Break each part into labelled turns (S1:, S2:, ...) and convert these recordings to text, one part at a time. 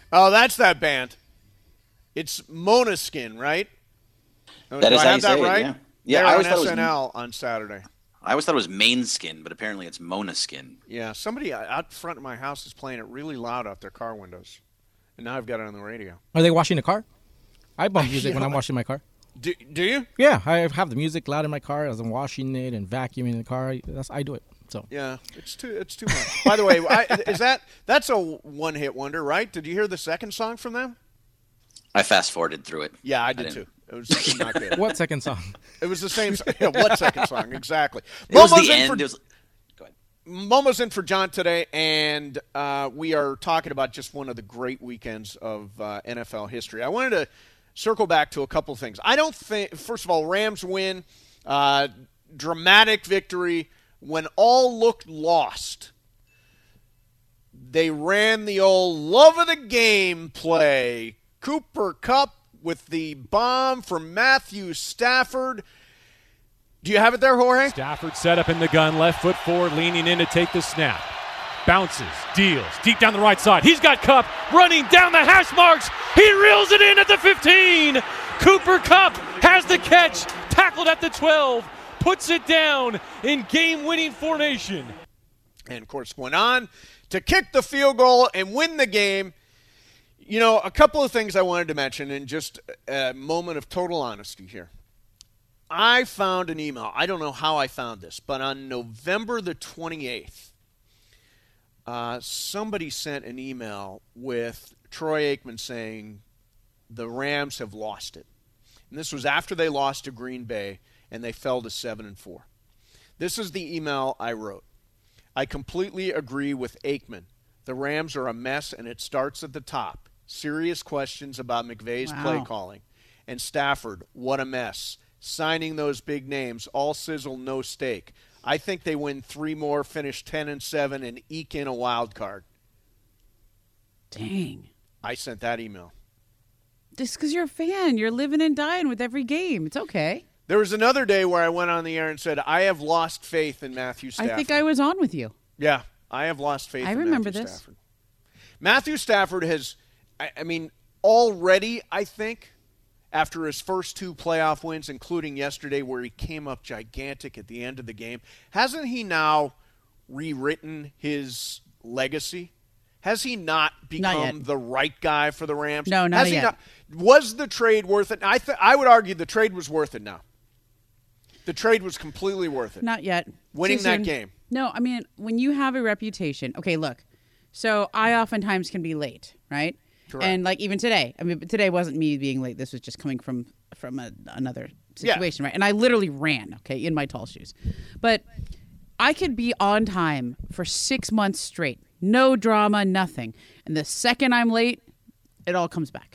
S1: Oh, that's that band. It's Måneskin, right?
S2: That is how you say
S1: right?
S2: it, yeah.
S1: They're
S2: I
S1: on
S2: always thought it was
S1: SNL on Saturday.
S2: I always thought it was Mainskin, but apparently it's Måneskin.
S1: Yeah, somebody out front of my house is playing it really loud out their car windows. And now I've got it on the radio.
S3: Are they washing the car? I bump music when I'm washing my car.
S1: Do you?
S3: Yeah, I have the music loud in my car as I'm washing it and vacuuming the car. I do it. So
S1: yeah, it's too much. By the way, that's a one-hit wonder, right? Did you hear the second song from them?
S2: I fast-forwarded through it.
S1: Yeah, I did too. It was not good.
S3: What second song?
S1: It was the same song. Yeah, what second song? Exactly.
S2: It was the end. Go ahead.
S1: Momo's in for John today, and we are talking about just one of the great weekends of NFL history. I wanted to circle back to a couple of things. I don't think, first of all, Rams win, dramatic victory. When all looked lost, they ran the old love of the game play. Cooper Kupp with the bomb from Matthew Stafford. Do you have it there, Jorge?
S4: Stafford set up in the gun, left foot forward, leaning in to take the snap. Bounces, deals, deep down the right side. He's got Kupp running down the hash marks. He reels it in at the 15. Cooper Kupp has the catch, tackled at the 12, puts it down in game-winning formation.
S1: And, of course, went on to kick the field goal and win the game. You know, a couple of things I wanted to mention in just a moment of total honesty here. I found an email. I don't know how I found this, but on November the 28th, somebody sent an email with Troy Aikman saying the Rams have lost it. And this was after they lost to Green Bay and they fell to 7-4. This is the email I wrote. I completely agree with Aikman. The Rams are a mess, and it starts at the top. Serious questions about McVay's play calling. And Stafford, what a mess. Signing those big names, all sizzle, no steak. I think they win 3 more, finish 10-7, and eke in a wild card.
S5: Dang.
S1: I sent that email.
S5: Just because you're a fan. You're living and dying with every game. It's okay.
S1: There was another day where I went on the air and said, I have lost faith in Matthew Stafford.
S5: I think I was on with you.
S1: Yeah, I have lost faith in
S5: remember
S1: Matthew
S5: this.
S1: Stafford. Matthew Stafford has, I mean, already, I think, after his first 2 playoff wins, including yesterday where he came up gigantic at the end of the game, hasn't he now rewritten his legacy? Has he not become the right guy for the Rams?
S5: No, not yet.
S1: Was the trade worth it? I would argue the trade was worth it now. The trade was completely worth it.
S5: Not yet.
S1: Winning that game.
S5: No, I mean, when you have a reputation. Okay, look. So I oftentimes can be late, right?
S1: Correct.
S5: And like even today. I mean, today wasn't me being late. This was just coming from another situation, right? And I literally ran, okay, in my tall shoes. But I could be on time for 6 months straight. No drama, nothing. And the second I'm late, it all comes back.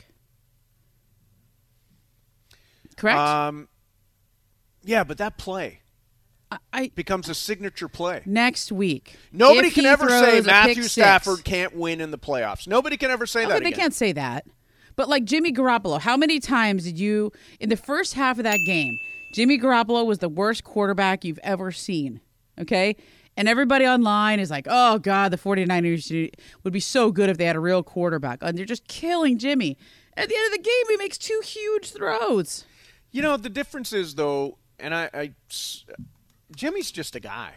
S5: Correct?
S1: Yeah, but that play
S5: I
S1: becomes a signature play.
S5: Next week.
S1: Nobody
S5: if
S1: can
S5: he
S1: ever say
S5: throws a
S1: Matthew
S5: pick
S1: Stafford
S5: six-
S1: can't win in the playoffs. Nobody can ever say that
S5: they
S1: again.
S5: can't say that. But like Jimmy Garoppolo, how many times did you, in the first half of that game, Jimmy Garoppolo was the worst quarterback you've ever seen, okay? And everybody online is like, oh, God, the 49ers would be so good if they had a real quarterback. And they're just killing Jimmy. At the end of the game, he makes 2 huge throws.
S1: You know, the difference is, though, and Jimmy's just a guy.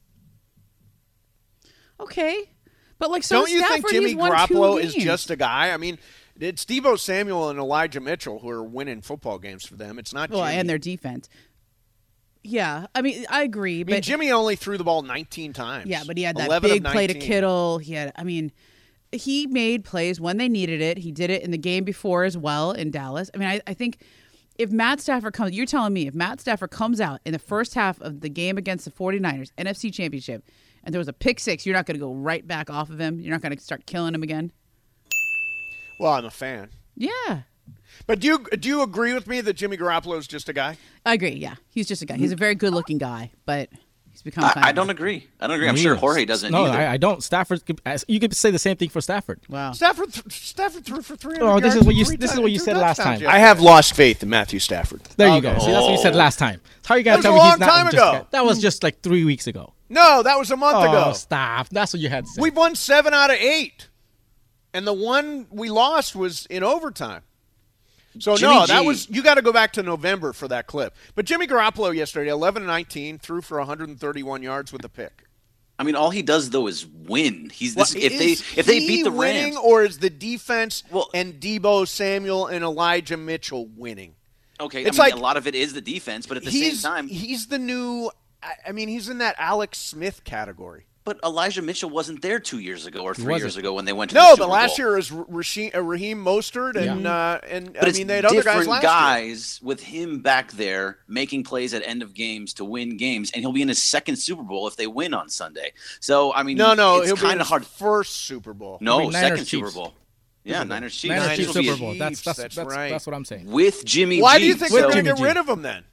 S5: Okay. But like, so
S1: don't you
S5: Stafford,
S1: think Jimmy
S5: he's won
S1: Garoppolo
S5: 2
S1: is
S5: games.
S1: just a guy? I mean, it's Deebo Samuel and Elijah Mitchell who are winning football games for them. It's not
S5: Well,
S1: Jimmy.
S5: and their defense. Yeah, I mean, I agree.
S1: I
S5: But
S1: mean, Jimmy only threw the ball 19 times.
S5: yeah, but he had that
S1: 11 of
S5: big play to
S1: 19.
S5: Kittle. He made plays when they needed it. He did it in the game before as well in Dallas. I mean, I think if Matt Stafford comes, you're telling me if Matt Stafford comes out in the first half of the game against the 49ers, NFC Championship, and there was a pick 6, you're not going to go right back off of him? You're not going to start killing him again?
S1: Well, I'm a fan.
S5: Yeah.
S1: But do you agree with me that Jimmy Garoppolo is just a guy?
S5: I agree, yeah. He's just a guy. He's a very good-looking guy, but he's become
S2: I don't agree. I'm sure Jorge doesn't
S3: No,
S2: either.
S3: I don't. Stafford. You could say the same thing for Stafford.
S5: Wow.
S1: Stafford threw for 300
S3: Oh,
S1: yards.
S3: this is what you.
S1: and
S3: This is
S1: 3
S3: what you
S1: two
S3: said last
S1: touchdowns
S3: time.
S1: I have lost faith in Matthew Stafford.
S3: There you go. See, that's what you said last time. How are you gonna
S1: That
S3: tell
S1: was
S3: me
S1: a
S3: he's
S1: long
S3: not
S1: time
S3: just
S1: ago.
S3: a guy? That was just like 3 weeks ago.
S1: No, that was a month ago.
S3: Oh, stop. That's what you had to say.
S1: We've won 7 out of 8. And the one we lost was in overtime. So,
S2: Jimmy
S1: no, that
S2: G.
S1: was – you got to go back to November for that clip. But Jimmy Garoppolo yesterday, 11-19, threw for 131 yards with a pick.
S2: I mean, all he does though is win. He's
S1: Well,
S2: this, if they beat the
S1: winning,
S2: Rams,
S1: or is the defense
S2: Well-
S1: and Debo Samuel and Elijah Mitchell winning?
S2: okay,
S1: It's
S2: I mean,
S1: like-
S2: a lot of it is the defense, but at the same time,
S1: he's the new – I mean, he's in that Alex Smith category.
S2: but Elijah Mitchell wasn't there 2 years ago or 3
S3: wasn't.
S2: years ago when they went to the
S1: No,
S2: Super
S1: but last
S2: Bowl.
S1: year it was Raheem Mostert and
S2: But
S1: I
S2: it's
S1: mean they had other guys
S2: different
S1: last year.
S2: guys with him back there making plays at end of games to win games, and he'll be in his second Super Bowl if they win on Sunday. So I mean,
S1: No,
S2: it's
S1: he'll be in
S2: kind of
S1: his
S2: hard.
S1: first Super Bowl.
S2: No,
S3: Niners
S2: second
S3: Chiefs.
S2: Super Bowl. Yeah, Niners Chiefs.
S3: Niners
S1: Niners
S3: Chiefs
S2: It'll be
S3: Super Bowl. That's
S1: Chiefs, that's right.
S3: That's what I'm saying.
S2: with Jimmy
S1: Why
S2: G.
S1: do you think
S2: so,
S1: they're going to
S3: Jimmy
S1: get
S3: G.
S1: rid of him then?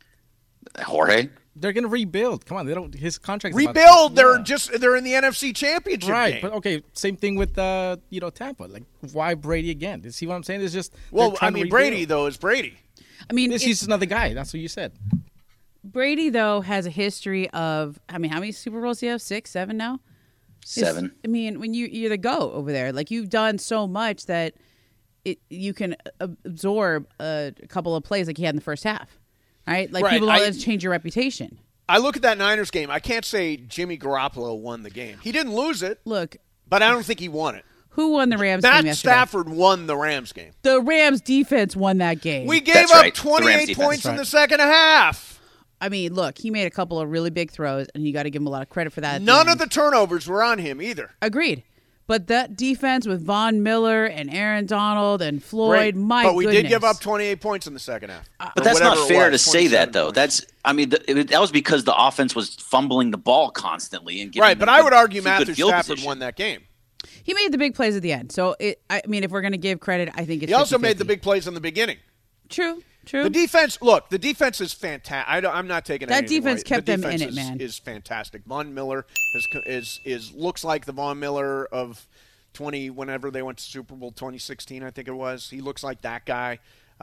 S2: Jorge?
S3: They're gonna rebuild. Come on, they don't. His contract
S1: Rebuild. They're in the NFC Championship
S3: right.
S1: game.
S3: But okay, same thing with Tampa. Like, why Brady again? You see what I'm saying? It's just
S1: Well,
S3: they're
S1: I
S3: trying to
S1: mean,
S3: rebuild.
S1: Brady though is Brady.
S5: I mean,
S3: He's another guy. That's what you said.
S5: Brady though has a history of. I mean, how many Super Bowls do you have? 6, 7 now.
S2: 7.
S5: I mean, when you're the GOAT over there, like you've done so much that you can absorb a couple of plays like he had in the first half, right? Like
S1: Right,
S5: people don't
S1: I-
S5: let it change your reputation.
S1: I look at that Niners game. I can't say Jimmy Garoppolo won the game. He didn't lose it,
S5: Look,
S1: but I don't think he won it.
S5: who won the Rams game
S1: Matt
S5: yesterday?
S1: Stafford won the Rams game.
S5: The Rams defense won that game.
S1: We gave
S2: That's
S1: up
S2: right. The Rams
S1: 28
S2: defense.
S1: points in
S3: Right.
S1: the second half.
S5: I mean, look, he made a couple of really big throws, and you got to give him a lot of credit for that. at
S1: None of
S5: end.
S1: the turnovers were on him either.
S5: Agreed. But that defense with Von Miller and Aaron Donald and Floyd,
S1: Great.
S5: my
S1: but we
S5: goodness.
S1: did give up 28 points in the second half.
S2: But
S1: Or
S2: that's not
S1: whatever it
S2: fair
S1: was,
S2: to say that,
S1: 27
S2: though.
S1: points.
S2: That's, I mean, that was because the offense was fumbling the ball constantly and getting
S1: Right, but
S2: them
S1: I would argue
S2: to good
S1: Matthew
S2: field
S1: Stafford
S2: position.
S1: won that game.
S5: He made the big plays at the end. So, I mean, if we're going to give credit, I think it's
S1: He also
S5: 50-50.
S1: made the big plays in the beginning.
S5: True.
S1: The defense, look, the defense is fantastic. I'm not taking
S5: That
S1: anything
S5: defense
S1: away.
S5: kept
S1: the
S5: them
S1: defense
S5: in it, man.
S1: Is fantastic. Von Miller is looks like the Von Miller of 20 whenever they went to Super Bowl 2016, I think it was. He looks like that guy.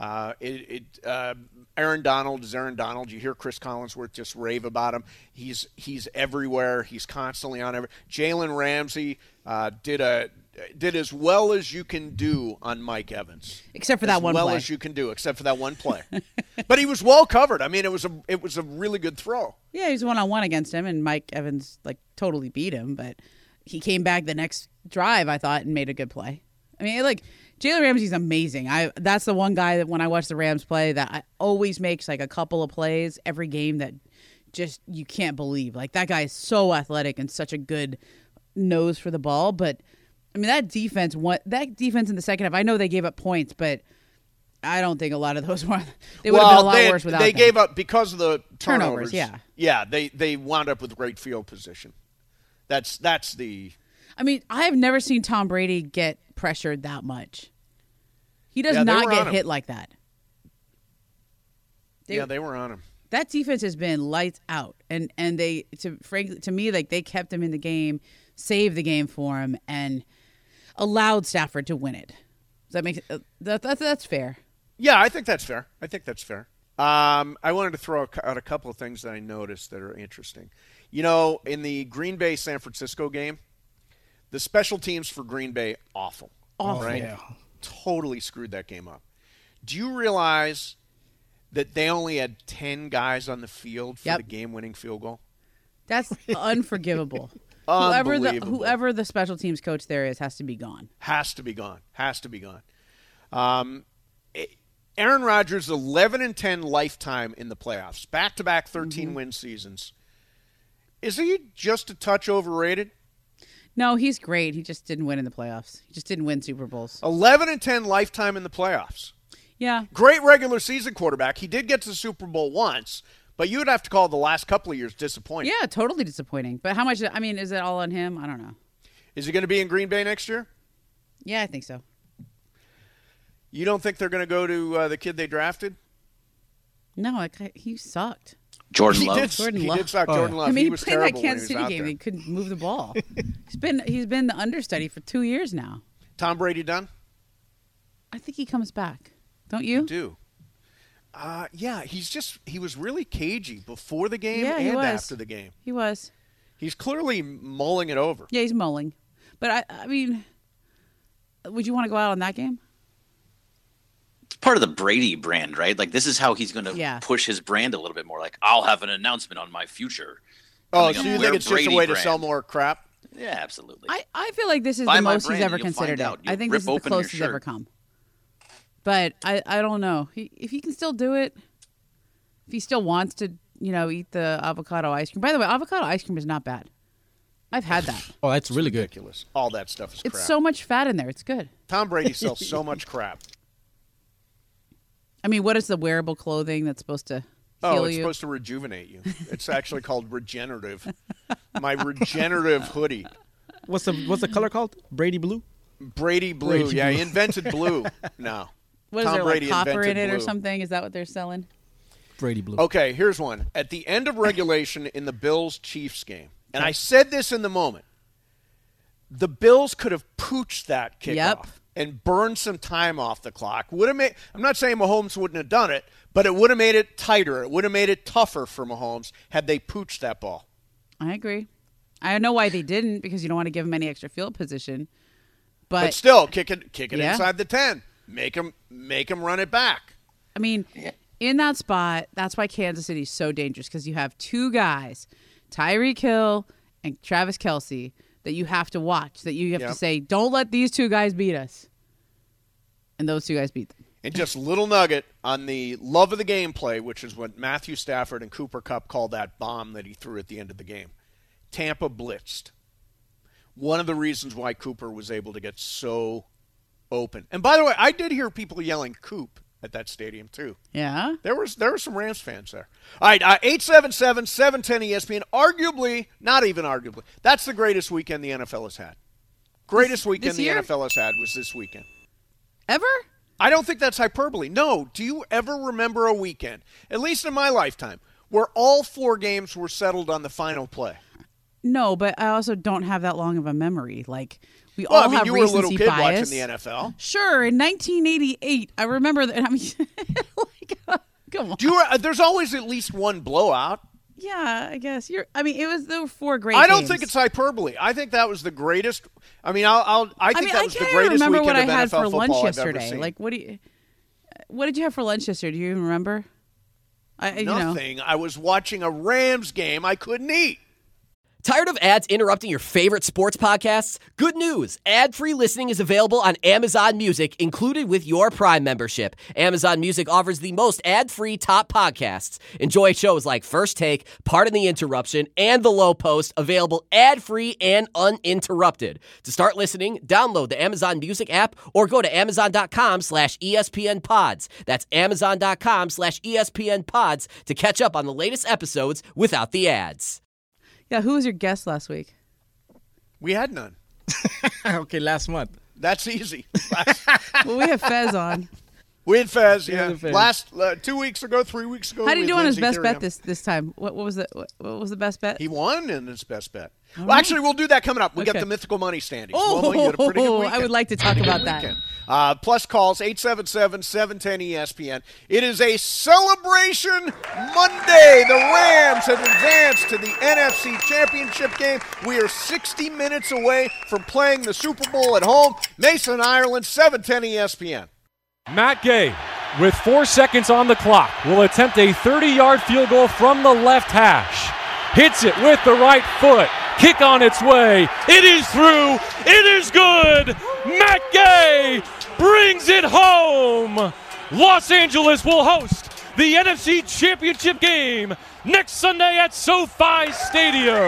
S1: Aaron Donald is Aaron Donald. You hear Chris Collinsworth just rave about him. He's everywhere. He's constantly on every. Jalen Ramsey did as well as you can do on Mike Evans.
S5: Except for that one
S1: As well
S5: play.
S1: as you can do, except for that one play. But he was well covered. I mean, it was a really good throw.
S5: Yeah, he was one-on-one against him, and Mike Evans, like, totally beat him. But he came back the next drive, I thought, and made a good play. I mean, like, Jalen Ramsey's amazing. That's the one guy that when I watch the Rams play that I always makes, like, a couple of plays every game that just you can't believe. Like, that guy is so athletic and such a good nose for the ball. But, I mean, that defense in the second half, I know they gave up points, but I don't think a lot of those were. They would have been a lot worse without
S1: They
S5: them.
S1: gave up because of the
S5: Turnovers, yeah.
S1: Yeah, they wound up with great field position. That's the.
S5: I mean, I have never seen Tom Brady get pressured that much. He does
S1: Yeah, they
S5: not
S1: were
S5: get
S1: on him.
S5: hit like that.
S1: They were on him.
S5: That defense has been lights out, and they to me, like, they kept him in the game, saved the game for him, and allowed Stafford to win it. Does that make that's fair?
S1: Yeah, I think that's fair. I wanted to throw out a couple of things that I noticed that are interesting. You know, in the Green Bay San Francisco game, the special teams for Green Bay awful. Right?
S3: Yeah.
S1: Totally screwed that game up. Do you realize that they only had 10 guys on the field for
S5: Yep.
S1: the game-winning field goal?
S5: That's unforgivable.
S1: Unbelievable.
S5: Whoever the special teams coach there is has to be gone.
S1: Has to be gone. Aaron Rodgers, 11-10 lifetime in the playoffs, back-to-back 13-win seasons. Is he just a touch overrated?
S5: No, he's great. He just didn't win in the playoffs. He just didn't win Super Bowls.
S1: 11-10 lifetime in the playoffs.
S5: Yeah.
S1: Great regular season quarterback. He did get to the Super Bowl once, but you would have to call the last couple of years disappointing.
S5: Yeah, totally disappointing. But how much, I mean, is it all on him? I don't know.
S1: Is he going to be in Green Bay next year?
S5: Yeah, I think so.
S1: You don't think they're going to go to the kid they drafted?
S5: No, he sucked.
S2: Jordan
S1: He
S2: Love.
S1: did suck. Jordan Love.
S5: I mean,
S1: he
S5: he
S1: was
S5: played that
S1: terrible when
S5: Kansas
S1: he was
S5: City
S1: out
S5: game.
S1: there.
S5: He couldn't move the ball. He's been the understudy for 2 years now.
S1: Tom Brady done?
S5: I think he comes back. Don't you?
S1: Do. Yeah, he was really cagey before the game
S5: Yeah, he
S1: and
S5: was.
S1: after the game.
S5: He was.
S1: He's clearly mulling it over.
S5: Yeah, he's mulling. But I mean, Would you want to go out on that game?
S2: It's part of the Brady brand, right? Like, this is how he's going to push his brand a little bit more. Like, I'll have an announcement on my future.
S1: Oh, so you think it's just a way to sell more crap?
S2: Yeah, absolutely.
S5: I feel like this is the most he's ever considered it. I think this is the closest he's ever come. But I don't know. If he can still do it, if he still wants to, eat the avocado ice cream. By the way, avocado ice cream is not bad. I've had that.
S3: Oh, that's really good.
S1: Ridiculous. All that stuff is crap.
S5: It's so much fat in there. It's good.
S1: Tom Brady sells so much crap.
S5: I mean, what is the wearable clothing that's supposed to heal
S1: it's
S5: you?
S1: supposed to rejuvenate you. It's actually called regenerative. My regenerative hoodie.
S3: What's the color called? Brady Blue?
S1: Brady Blue.
S3: Brady
S1: yeah,
S3: Blue.
S1: he invented blue. No.
S5: What is
S1: Tom
S5: there,
S1: Brady
S5: like copper in
S1: invented
S5: it or
S1: blue.
S5: something? Is that what they're selling?
S3: Brady Blue.
S1: Okay, here's one. At the end of regulation in the Bills-Chiefs game, and I said this in the moment, the Bills could have pooched that kickoff and burned some time off the clock. I'm not saying Mahomes wouldn't have done it, but it would have made it tighter. It would have made it tougher for Mahomes had they pooched that ball.
S5: I agree. I know why they didn't, because you don't want to give him any extra field position. But
S1: still, kick it inside the 10. Make him run it back.
S5: I mean, in that spot, that's why Kansas City is so dangerous, because you have two guys, Tyreek Hill and Travis Kelce, that you have to watch, that you have to say, don't let these two guys beat us. And those two guys beat them.
S1: And just little nugget on the love of the game play, which is what Matthew Stafford and Cooper Kupp called that bomb that he threw at the end of the game. Tampa blitzed. One of the reasons why Cooper was able to get so open. And by the way, I did hear people yelling Coop at that stadium too.
S5: Yeah?
S1: There were some Rams fans there. All right, 877-710-ESPN. Arguably, not even arguably, that's the greatest weekend the NFL has had. Greatest weekend the NFL has had was this weekend.
S5: Ever?
S1: I don't think that's hyperbole. No. Do you ever remember a weekend, at least in my lifetime, where all 4 games were settled on the final play?
S5: No, but I also don't have that long of a memory. Like, we all have
S1: you were a little
S5: recency
S1: kid
S5: bias.
S1: watching the NFL.
S5: Sure, in 1988, I remember that. I mean, come on.
S1: There's always at least one blowout.
S5: Yeah, I guess there were 4 great.
S1: I don't
S5: games.
S1: think it's hyperbole. I think that was the greatest. I think that was the greatest
S5: remember
S1: weekend
S5: what
S1: of
S5: I had
S1: NFL
S5: for lunch
S1: football
S5: yesterday.
S1: I've ever seen.
S5: Like, what did you have for lunch yesterday? Do you even remember?
S1: Nothing. I was watching a Rams game I couldn't eat.
S6: Tired of ads interrupting your favorite sports podcasts? Good news! Ad-free listening is available on Amazon Music, included with your Prime membership. Amazon Music offers the most ad-free top podcasts. Enjoy shows like First Take, Pardon the Interruption, and The Low Post, available ad-free and uninterrupted. To start listening, download the Amazon Music app or go to Amazon.com/ESPN Pods. That's Amazon.com/ESPN Pods to catch up on the latest episodes without the ads.
S5: Yeah, who was your guest last week?
S1: We had none.
S3: Okay, last month.
S1: That's easy.
S5: Well, we have Fez on.
S1: We had Fez, yeah.
S3: Fez.
S1: Last 2 weeks ago, 3 weeks ago.
S5: How did he do on his best bet
S1: this?
S5: this time? What was the best bet?
S1: He won in his best bet. Well, actually, we'll do that coming up. We got the mythical money standings.
S5: Oh,
S1: you had a pretty good weekend.
S5: I would like to talk about that.
S1: Plus calls, 877-710-ESPN. It is a celebration Monday. The Rams have advanced to the NFC Championship game. We are 60 minutes away from playing the Super Bowl at home. Mason, Ireland, 710 ESPN.
S4: Matt Gay, with 4 seconds on the clock, will attempt a 30-yard field goal from the left hash. Hits it with the right foot. Kick on its way. It is through. It is good. Matt Gay brings it home. Los Angeles will host the NFC Championship game next Sunday at SoFi Stadium.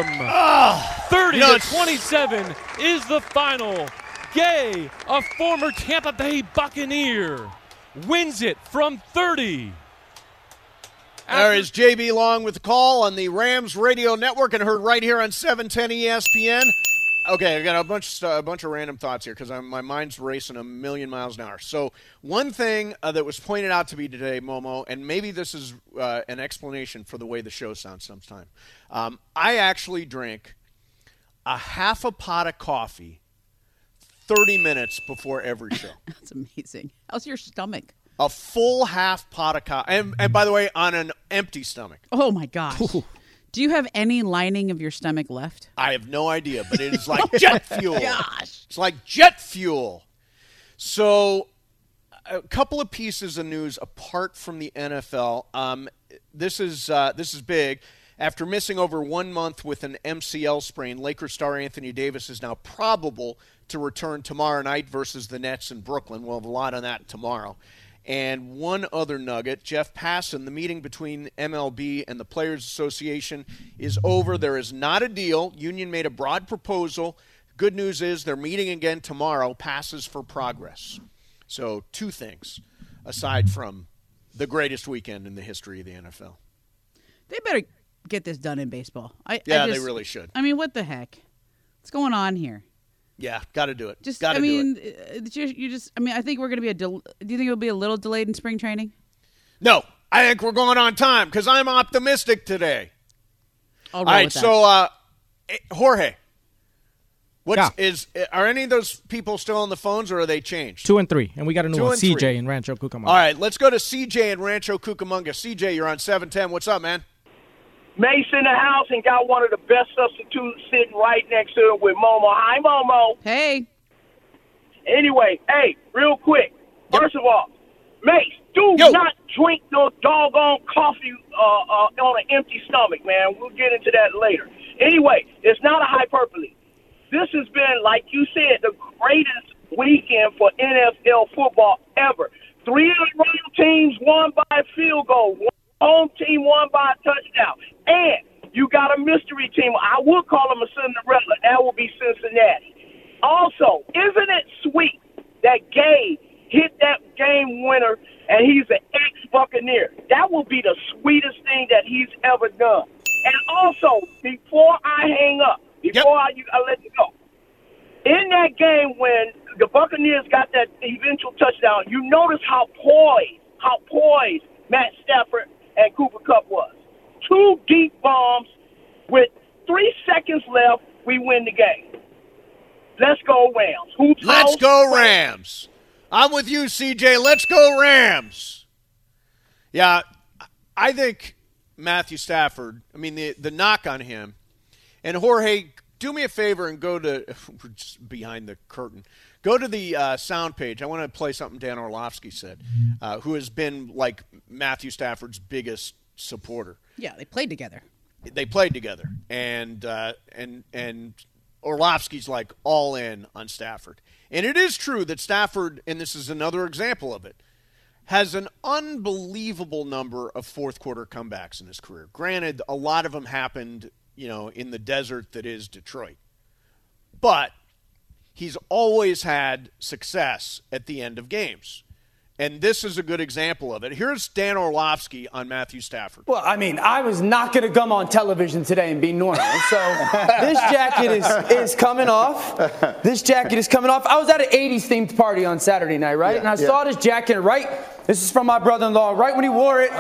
S4: 30-27 is the final. Gay, a former Tampa Bay Buccaneer, wins it from 30.
S1: There is JB Long with the call on the Rams radio network and heard right here on 710 ESPN. Okay, I got a bunch of random thoughts here because my mind's racing a million miles an hour. So one thing that was pointed out to me today, Momo, and maybe this is an explanation for the way the show sounds sometimes. I actually drink a half a pot of coffee 30 minutes before every show.
S5: That's amazing. How's your stomach?
S1: A full half pot of coffee. And by the way, on an empty stomach.
S5: Oh, my gosh. Do you have any lining of your stomach left?
S1: I have no idea, but it is like jet fuel.
S5: Gosh.
S1: It's like jet fuel. So a couple of pieces of news apart from the NFL. This is big. After missing over 1 month with an MCL sprain, Lakers star Anthony Davis is now probable to return tomorrow night versus the Nets in Brooklyn. We'll have a lot on that tomorrow. And one other nugget, Jeff Passan, the meeting between MLB and the Players Association is over. There is not a deal. Union made a broad proposal. Good news is they're meeting again tomorrow. Passes for progress. So 2 things, aside from the greatest weekend in the history of the NFL.
S5: They better get this done in baseball.
S1: They really should.
S5: I mean, what the heck? What's going on here?
S1: Yeah, got to do it.
S5: I think we're going to be do you think it'll be a little delayed in spring training?
S1: No, I think we're going on time because I'm optimistic today.
S5: All
S1: right, so Jorge, are any of those people still on the phones or are they changed?
S3: 2 and 3, and we got a new one, CJ
S1: 3.
S3: in Rancho Cucamonga.
S1: All right, let's go to CJ in Rancho Cucamonga. CJ, you're on 710. What's up, man?
S7: Mace in the house and got one of the best substitutes sitting right next to him with Momo. Hi, Momo.
S5: Hey.
S7: Anyway, real quick. First of all, Mace, do not drink no doggone coffee on an empty stomach, man. We'll get into that later. Anyway, it's not a hyperbole. This has been, like you said, the greatest weekend for NFL football ever. 3 of the road teams won by a field goal. One home team won by a touchdown. And you got a mystery team. I would call them a Cinderella. That will be Cincinnati. Also, isn't it sweet that Gabe hit that game winner and he's an ex-Buccaneer? That will be the sweetest thing that he's ever done. And also, before I hang up, I let you go, in that game when the Buccaneers got that eventual touchdown, you notice how poised Matt Stafford and Cooper Kupp was. 2 deep bombs with 3 seconds left, we win the game. Let's go Rams.
S1: Let's go Rams. I'm with you, CJ. Let's go Rams. Yeah, I think Matthew Stafford, the knock on him, and Jorge, do me a favor and go to, we're just behind the curtain, go to the sound page. I want to play something Dan Orlovsky said, who has been like Matthew Stafford's biggest supporter.
S5: Yeah, they played together.
S1: And Orlovsky's like all in on Stafford. And it is true that Stafford, and this is another example of it, has an unbelievable number of fourth-quarter comebacks in his career. Granted, a lot of them happened, in the desert that is Detroit. But he's always had success at the end of games. And this is a good example of it. Here's Dan Orlovsky on Matthew Stafford.
S8: Well, I was not going to come on television today and be normal. So this jacket is coming off. This jacket is coming off. I was at an 80s themed party on Saturday night, right? And I saw this jacket, right? This is from my brother-in-law. Right when he wore it,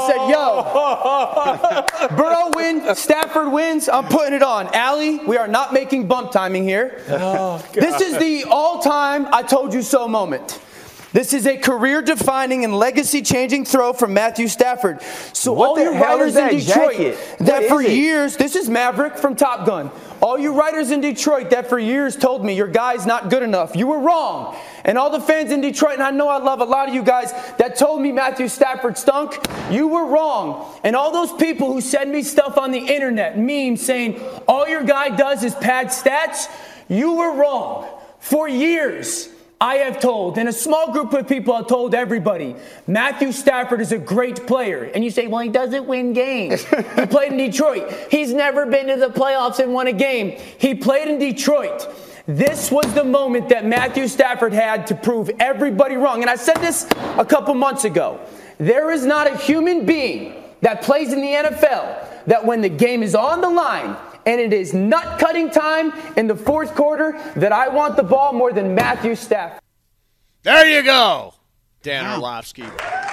S8: I said, yo, Burrow wins, Stafford wins, I'm putting it on. Allie, we are not making bump timing here. This is the all-time I told you so moment. This is a career-defining and legacy-changing throw from Matthew Stafford. So all you writers in Detroit that for years, this is Maverick from Top Gun. All you writers in Detroit that for years told me your guy's not good enough, you were wrong. And all the fans in Detroit, and I know I love a lot of you guys that told me Matthew Stafford stunk, you were wrong. And all those people who send me stuff on the internet, memes saying all your guy does is pad stats, you were wrong. For years, I have told, and a small group of people have told everybody, Matthew Stafford is a great player. And you say, well, he doesn't win games. He played in Detroit. He's never been to the playoffs and won a game. He played in Detroit. This was the moment that Matthew Stafford had to prove everybody wrong. And I said this a couple months ago. There is not a human being that plays in the NFL that when the game is on the line, and it is nut-cutting time in the fourth quarter that I want the ball more than Matthew Stafford.
S1: There you go, Dan Orlovsky.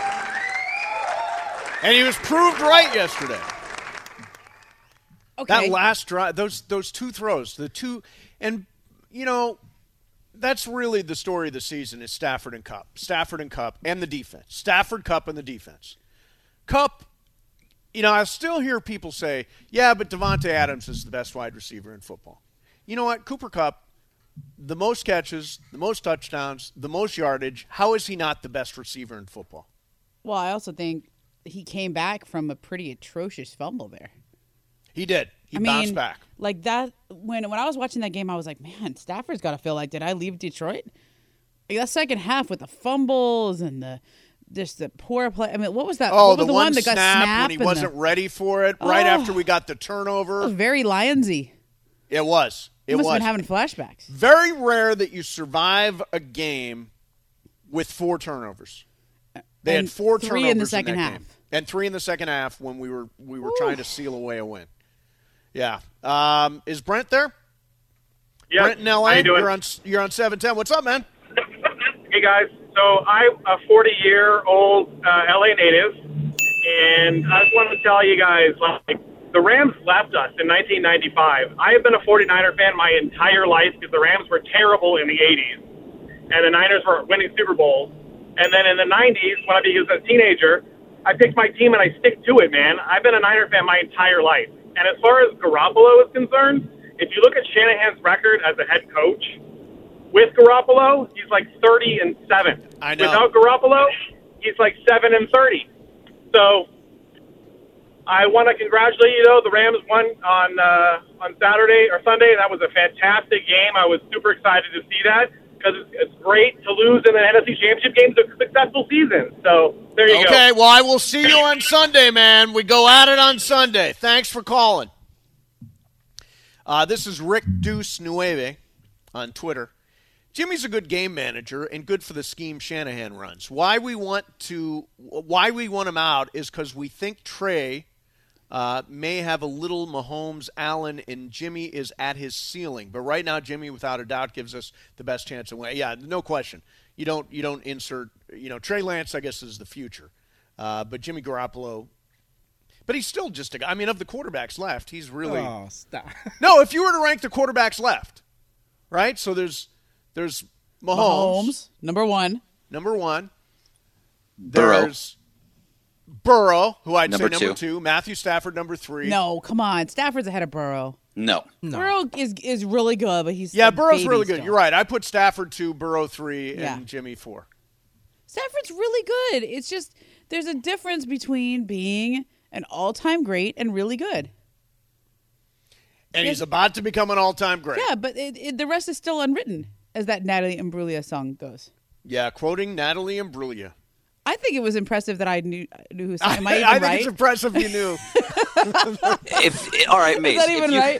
S1: And he was proved right yesterday.
S5: Okay.
S1: That last drive, those 2 throws, and that's really the story of the season is Stafford and Kupp, and the defense. Stafford, Kupp, and the defense. Kupp. I still hear people say, yeah, but Devontae Adams is the best wide receiver in football. You know what? Cooper Kupp the most catches, the most touchdowns, the most yardage. How is he not the best receiver in football?
S5: Well, I also think he came back from a pretty atrocious fumble there.
S1: He did. He bounced back.
S5: Like that when I was watching that game, I was like, man, Stafford's got to feel like, did I leave Detroit? Like that second half with the fumbles and the poor play. I mean, what was that?
S1: Oh,
S5: what was
S1: the one
S5: that got snapped
S1: when he wasn't ready for it right after we got the turnover.
S5: It was very Lionsy.
S1: It was.
S5: He must have been having flashbacks.
S1: Very rare that you survive a game with 4 turnovers. They had 4 turnovers
S5: 3 in the second half.
S1: Game. And 3 in the second half when we were trying to seal away a win. Yeah. Is Brent there?
S9: Yeah.
S1: Brent in LA.
S9: How you doing?
S1: You're on 710. What's up, man?
S9: Hey guys. So I'm a 40-year-old LA native, and I just wanted to tell you guys, like, the Rams left us in 1995. I have been a 49er fan my entire life because the Rams were terrible in the 80s, and the Niners were winning Super Bowls. And then in the 90s, when I was a teenager, I picked my team and I stick to it, man. I've been a Niner fan my entire life. And as far as Garoppolo is concerned, if you look at Shanahan's record as a head coach, with Garoppolo, he's like 30-7.
S1: I know.
S9: Without Garoppolo, he's like 7-30. So I want to congratulate you, though. The Rams won on Saturday or Sunday. That was a fantastic game. I was super excited to see that because it's great to lose in the NFC Championship game to a successful season. So there you go.
S1: Okay, well, I will see you on Sunday, man. We go at it on Sunday. Thanks for calling. This is Rick Deuce Nueve on Twitter. Jimmy's a good game manager and good for the scheme Shanahan runs. Why we want him out is because we think Trey may have a little Mahomes, Allen, and Jimmy is at his ceiling. But right now, Jimmy, without a doubt, gives us the best chance of winning. Yeah, no question. You don't insert. Trey Lance, I guess, is the future. But Jimmy Garoppolo. But he's still just a guy. I mean, of the quarterbacks left, he's really.
S3: Oh, stop.
S1: No, if you were to rank the quarterbacks left, right? So there's Mahomes,
S5: number 1.
S1: There's Burrow, who I'd
S2: Number
S1: say number 2. Matthew Stafford, number 3.
S5: No, come on. Stafford's ahead of Burrow.
S2: No.
S5: Burrow is really good, but he's
S1: Burrow's really good.
S5: Still.
S1: You're right. I put Stafford 2, Burrow 3, and Jimmy 4.
S5: Stafford's really good. It's just there's a difference between being an all-time great and really good.
S1: And he's about to become an all-time great.
S5: Yeah, but the rest is still unwritten, as that Natalie Imbruglia song goes.
S1: Yeah, quoting Natalie Imbruglia.
S5: I think it was impressive that I knew who sang. Am I even
S1: I think
S5: right?
S1: it's impressive you knew.
S2: All right, Mace.
S5: Is that even right?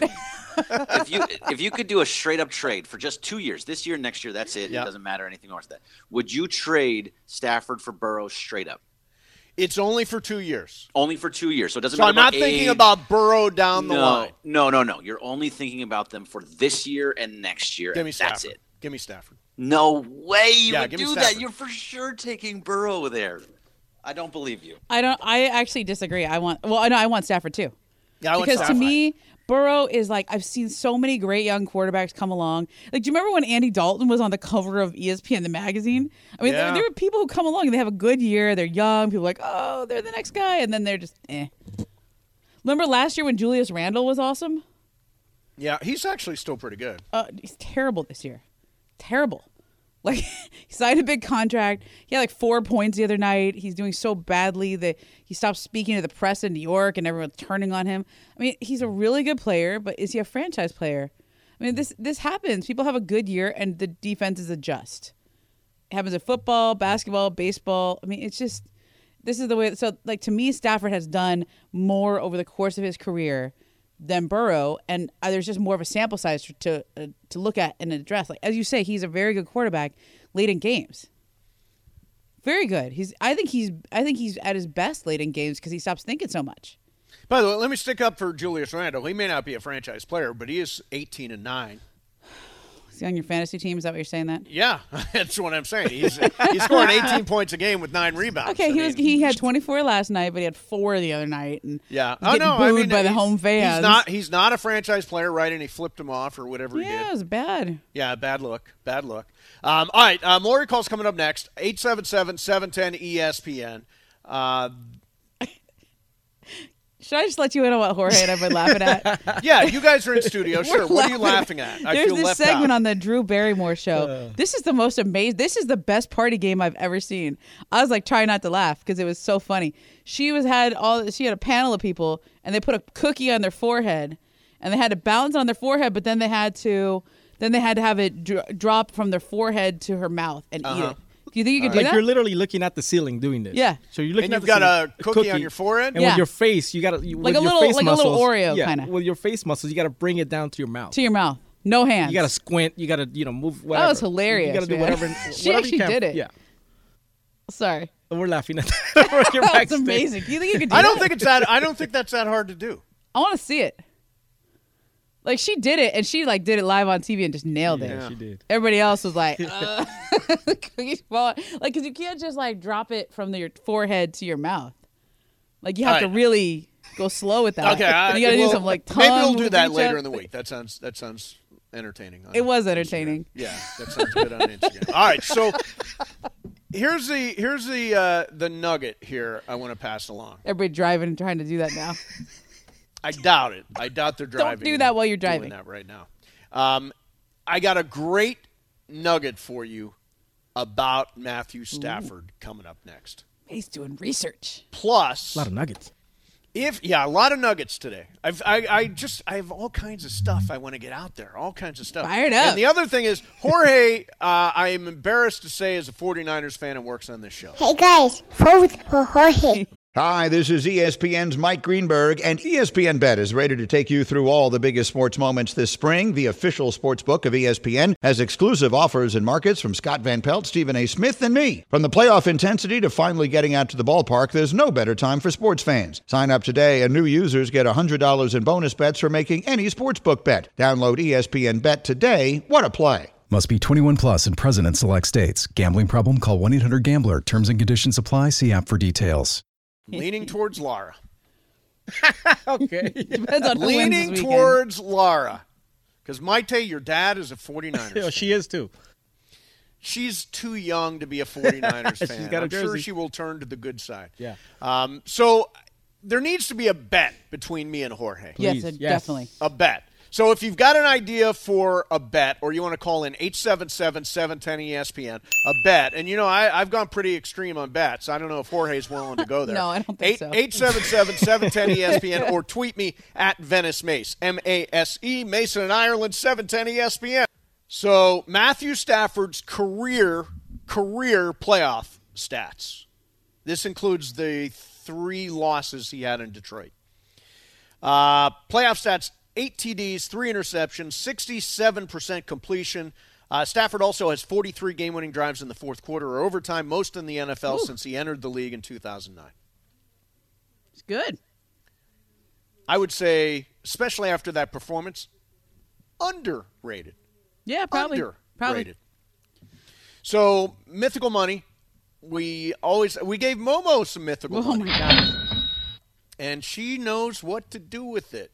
S2: if you could do a straight-up trade for just 2 years, this year, next year, that's it.
S1: Yep.
S2: It doesn't matter anything else than that. Would you trade Stafford for Burrow straight up?
S1: It's only for 2 years.
S2: Only for 2 years, so it doesn't
S1: So
S2: matter
S1: I'm not
S2: about
S1: thinking
S2: age.
S1: about Burrow down the line.
S2: No. You're only thinking about them for this year and next year.
S1: Give me
S2: and
S1: Stafford.
S2: That's it.
S1: Give me Stafford.
S2: No way you would
S1: give me
S2: do
S1: Stafford.
S2: that. You're for sure taking Burrow there. I don't believe you.
S5: I actually disagree. I want Stafford too.
S1: Yeah, I want
S5: because
S1: Stafford.
S5: to me, Burrow is like, I've seen so many great young quarterbacks come along. Like, do you remember when Andy Dalton was on the cover of ESPN, the magazine? I mean, there were people who come along and they have a good year. They're young. People are like, oh, they're the next guy. And then they're just, eh. Remember last year when Julius Randle was awesome?
S1: Yeah, he's actually still pretty good.
S5: He's terrible this year. Terrible. Like, he signed a big contract. He had like 4 points the other night. He's doing so badly that he stopped speaking to the press in New York and everyone's turning on him. I mean, he's a really good player, but is he a franchise player? I mean, this happens. People have a good year and the defenses adjust. It happens in football, basketball, baseball. I mean, it's just, this is the way. So, like, to me, Stafford has done more over the course of his career than Burrow, and there's just more of a sample size to look at and address. Like, as you say, he's a very good quarterback late in games. Very good. I think he's at his best late in games because he stops thinking so much.
S1: By the way, let me stick up for Julius Randle. He may not be a franchise player, but he is 18-9.
S5: Is he on your fantasy team? Is that what you're saying? That?
S1: Yeah, that's what I'm saying. He's scoring 18 points a game with 9 rebounds.
S5: Okay, he had 24 last night, but he had 4 the other night, and booed by the home fans.
S1: He's not a franchise player, right? And he flipped him off or whatever he did.
S5: Yeah, it was bad.
S1: Yeah, bad look. All right, more calls coming up next. 877-710-ESPN.
S5: Should I just let you in on what Jorge and I've been laughing at?
S1: Yeah, you guys are in studio. Sure. What are you laughing at? I
S5: There's
S1: feel
S5: this
S1: left
S5: segment
S1: out.
S5: on the Drew Barrymore show. This is the most amazing. This is the best party game I've ever seen. I was like trying not to laugh because it was so funny. She had a panel of people and they put a cookie on their forehead and they had to balance on their forehead, but then they had to have it drop from their forehead to her mouth and eat it. Do you think you could do
S3: Like
S5: that?
S3: you're literally looking at the ceiling doing this.
S5: Yeah.
S3: So you're looking
S1: And
S3: at
S1: you've
S3: the
S1: got
S3: ceiling,
S1: a cookie on your forehead?
S3: And
S5: Yeah.
S3: with your face, you got to
S5: Like a little Oreo kinda.
S3: With your face muscles, you got to bring it down to your mouth.
S5: To your mouth. No hands.
S3: You got to squint. You got to move. Whatever.
S5: That was hilarious.
S3: You got to do
S5: man.
S3: whatever.
S5: She
S3: whatever
S5: actually
S3: you can.
S5: did it.
S3: Yeah.
S5: Sorry.
S3: We're laughing at that. You're
S5: That was
S3: backstage.
S5: amazing. Do you think you could do
S1: I
S5: that?
S1: don't think that's that hard to do.
S5: I want to see it. Like she did it, and she like did it live on TV and just nailed it.
S3: Yeah, she did.
S5: Everybody else was like, cookies falling. Like, because you can't just like drop it from your forehead to your mouth. Like you have to
S1: All right.
S5: really go slow with that.
S1: Okay,
S5: And you got to do some like tongue.
S1: maybe we'll do
S5: with
S1: that
S5: each
S1: later
S5: other.
S1: in the week. That sounds entertaining.
S5: It was entertaining.
S1: Yeah, that sounds good on Instagram. All right, so here's the nugget here I want to pass along.
S5: Everybody driving and trying to do that now.
S1: I doubt it. I doubt they're driving.
S5: do that while you're
S1: doing
S5: driving.
S1: that right now. I got a great nugget for you about Matthew Stafford coming up next.
S5: He's doing research.
S1: Plus,
S3: A lot of nuggets.
S1: a lot of nuggets today. I have all kinds of stuff I want to get out there. All kinds of stuff.
S5: Fired up.
S1: And the other thing is, Jorge, I am embarrassed to say, is a 49ers fan and works on this show.
S10: Hey guys, vote for Jorge.
S11: Hi, this is ESPN's Mike Greenberg, and ESPN Bet is ready to take you through all the biggest sports moments this spring. The official sports book of ESPN has exclusive offers and markets from Scott Van Pelt, Stephen A. Smith, and me. From the playoff intensity to finally getting out to the ballpark, there's no better time for sports fans. Sign up today, and new users get $100 in bonus bets for making any sportsbook bet. Download ESPN Bet today. What a play.
S12: Must be 21 plus and present in select states. Gambling problem? Call 1-800-GAMBLER. Terms and conditions apply. See app for details.
S1: Leaning towards Lara.
S3: Okay.
S5: Depends on who wins this
S1: Leaning
S5: weekend.
S1: towards Lara. Because, Maite, your dad is a 49ers
S3: Yeah,
S1: fan.
S3: she is too.
S1: She's too young to be a 49ers
S3: She's
S1: fan.
S3: got a
S1: I'm sure
S3: jersey.
S1: she will turn to the good side.
S3: Yeah.
S1: So there needs to be a bet between me and Jorge.
S5: Yes,
S3: Please, yes.
S5: definitely.
S1: A bet. So if you've got an idea for a bet, or you want to call in 877-710-ESPN, a bet. And, I've gone pretty extreme on bets. I don't know if Jorge's willing to go there.
S5: No, I don't think so.
S1: 877-710-ESPN, or tweet me at Venice Mace, M-A-S-E, Mason in Ireland, 710-ESPN. So Matthew Stafford's career playoff stats. This includes the 3 losses he had in Detroit. Playoff stats: 8 TDs, 3 interceptions, 67% completion. Stafford also has 43 game-winning drives in the fourth quarter or overtime, most in the NFL since he entered the league in 2009.
S5: It's good.
S1: I would say, especially after that performance, underrated.
S5: Yeah, probably.
S1: Underrated. So, mythical money. We gave Momo some mythical
S5: Oh
S1: money.
S5: my gosh.
S1: And she knows what to do with it.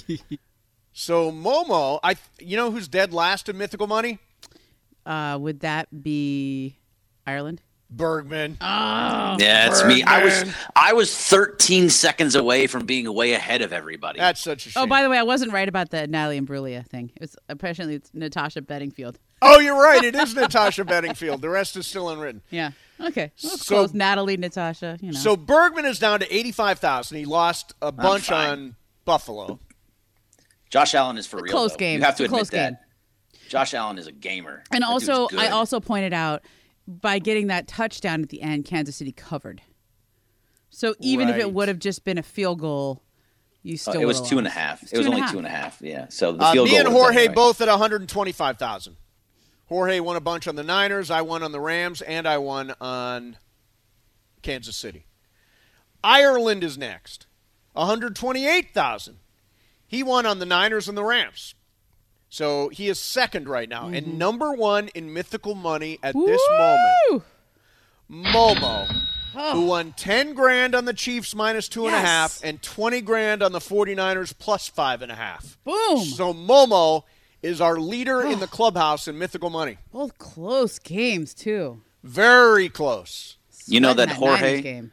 S1: So Momo, you know who's dead last in mythical money?
S5: Would that be Ireland?
S1: Bergman.
S5: Oh.
S2: Yeah, it's me.
S1: Bergman.
S2: I was 13 seconds away from being way ahead of everybody.
S1: That's such a shame.
S5: Oh, by the way, I wasn't right about the Natalie Imbruglia thing. It's Natasha Bedingfield.
S1: Oh, you're right. It is Natasha Bedingfield. The rest is still unwritten.
S5: Yeah. Okay. Well, that's
S1: So-
S5: close. Natalie, Natasha.
S1: So Bergman is down to 85,000. He lost a bunch on Buffalo.
S2: Josh Allen is for real.
S5: close
S2: though.
S5: game.
S2: You have to
S5: It's a
S2: admit
S5: close
S2: that.
S5: game.
S2: Josh Allen is a gamer.
S5: And
S2: That dude's
S5: also,
S2: good.
S5: I also pointed out, by getting that touchdown at the end, Kansas City covered. So even if
S1: Right.
S5: it would have just been a field goal, you still
S2: it was
S5: would've
S2: 2.5.
S5: lost.
S2: It was only
S5: 2.5.
S2: 2.5. Yeah. So the field
S1: Me
S2: goal
S1: and
S2: would've done
S1: Jorge
S2: it, right?
S1: both at 125,000. Jorge won a bunch on the Niners. I won on the Rams, and I won on Kansas City. Ireland is next, 128,000. He won on the Niners and the Rams. So he is second right now. And number one in mythical money at this moment, Momo, who won 10 grand on the Chiefs minus 2.5 and 20 grand on the 49ers plus 5.5.
S5: Boom.
S1: So Momo is our leader in the clubhouse in mythical money.
S5: Both close games, too.
S1: Very close.
S2: You know
S5: Sweating
S2: that
S5: Niners
S2: Jorge
S5: game.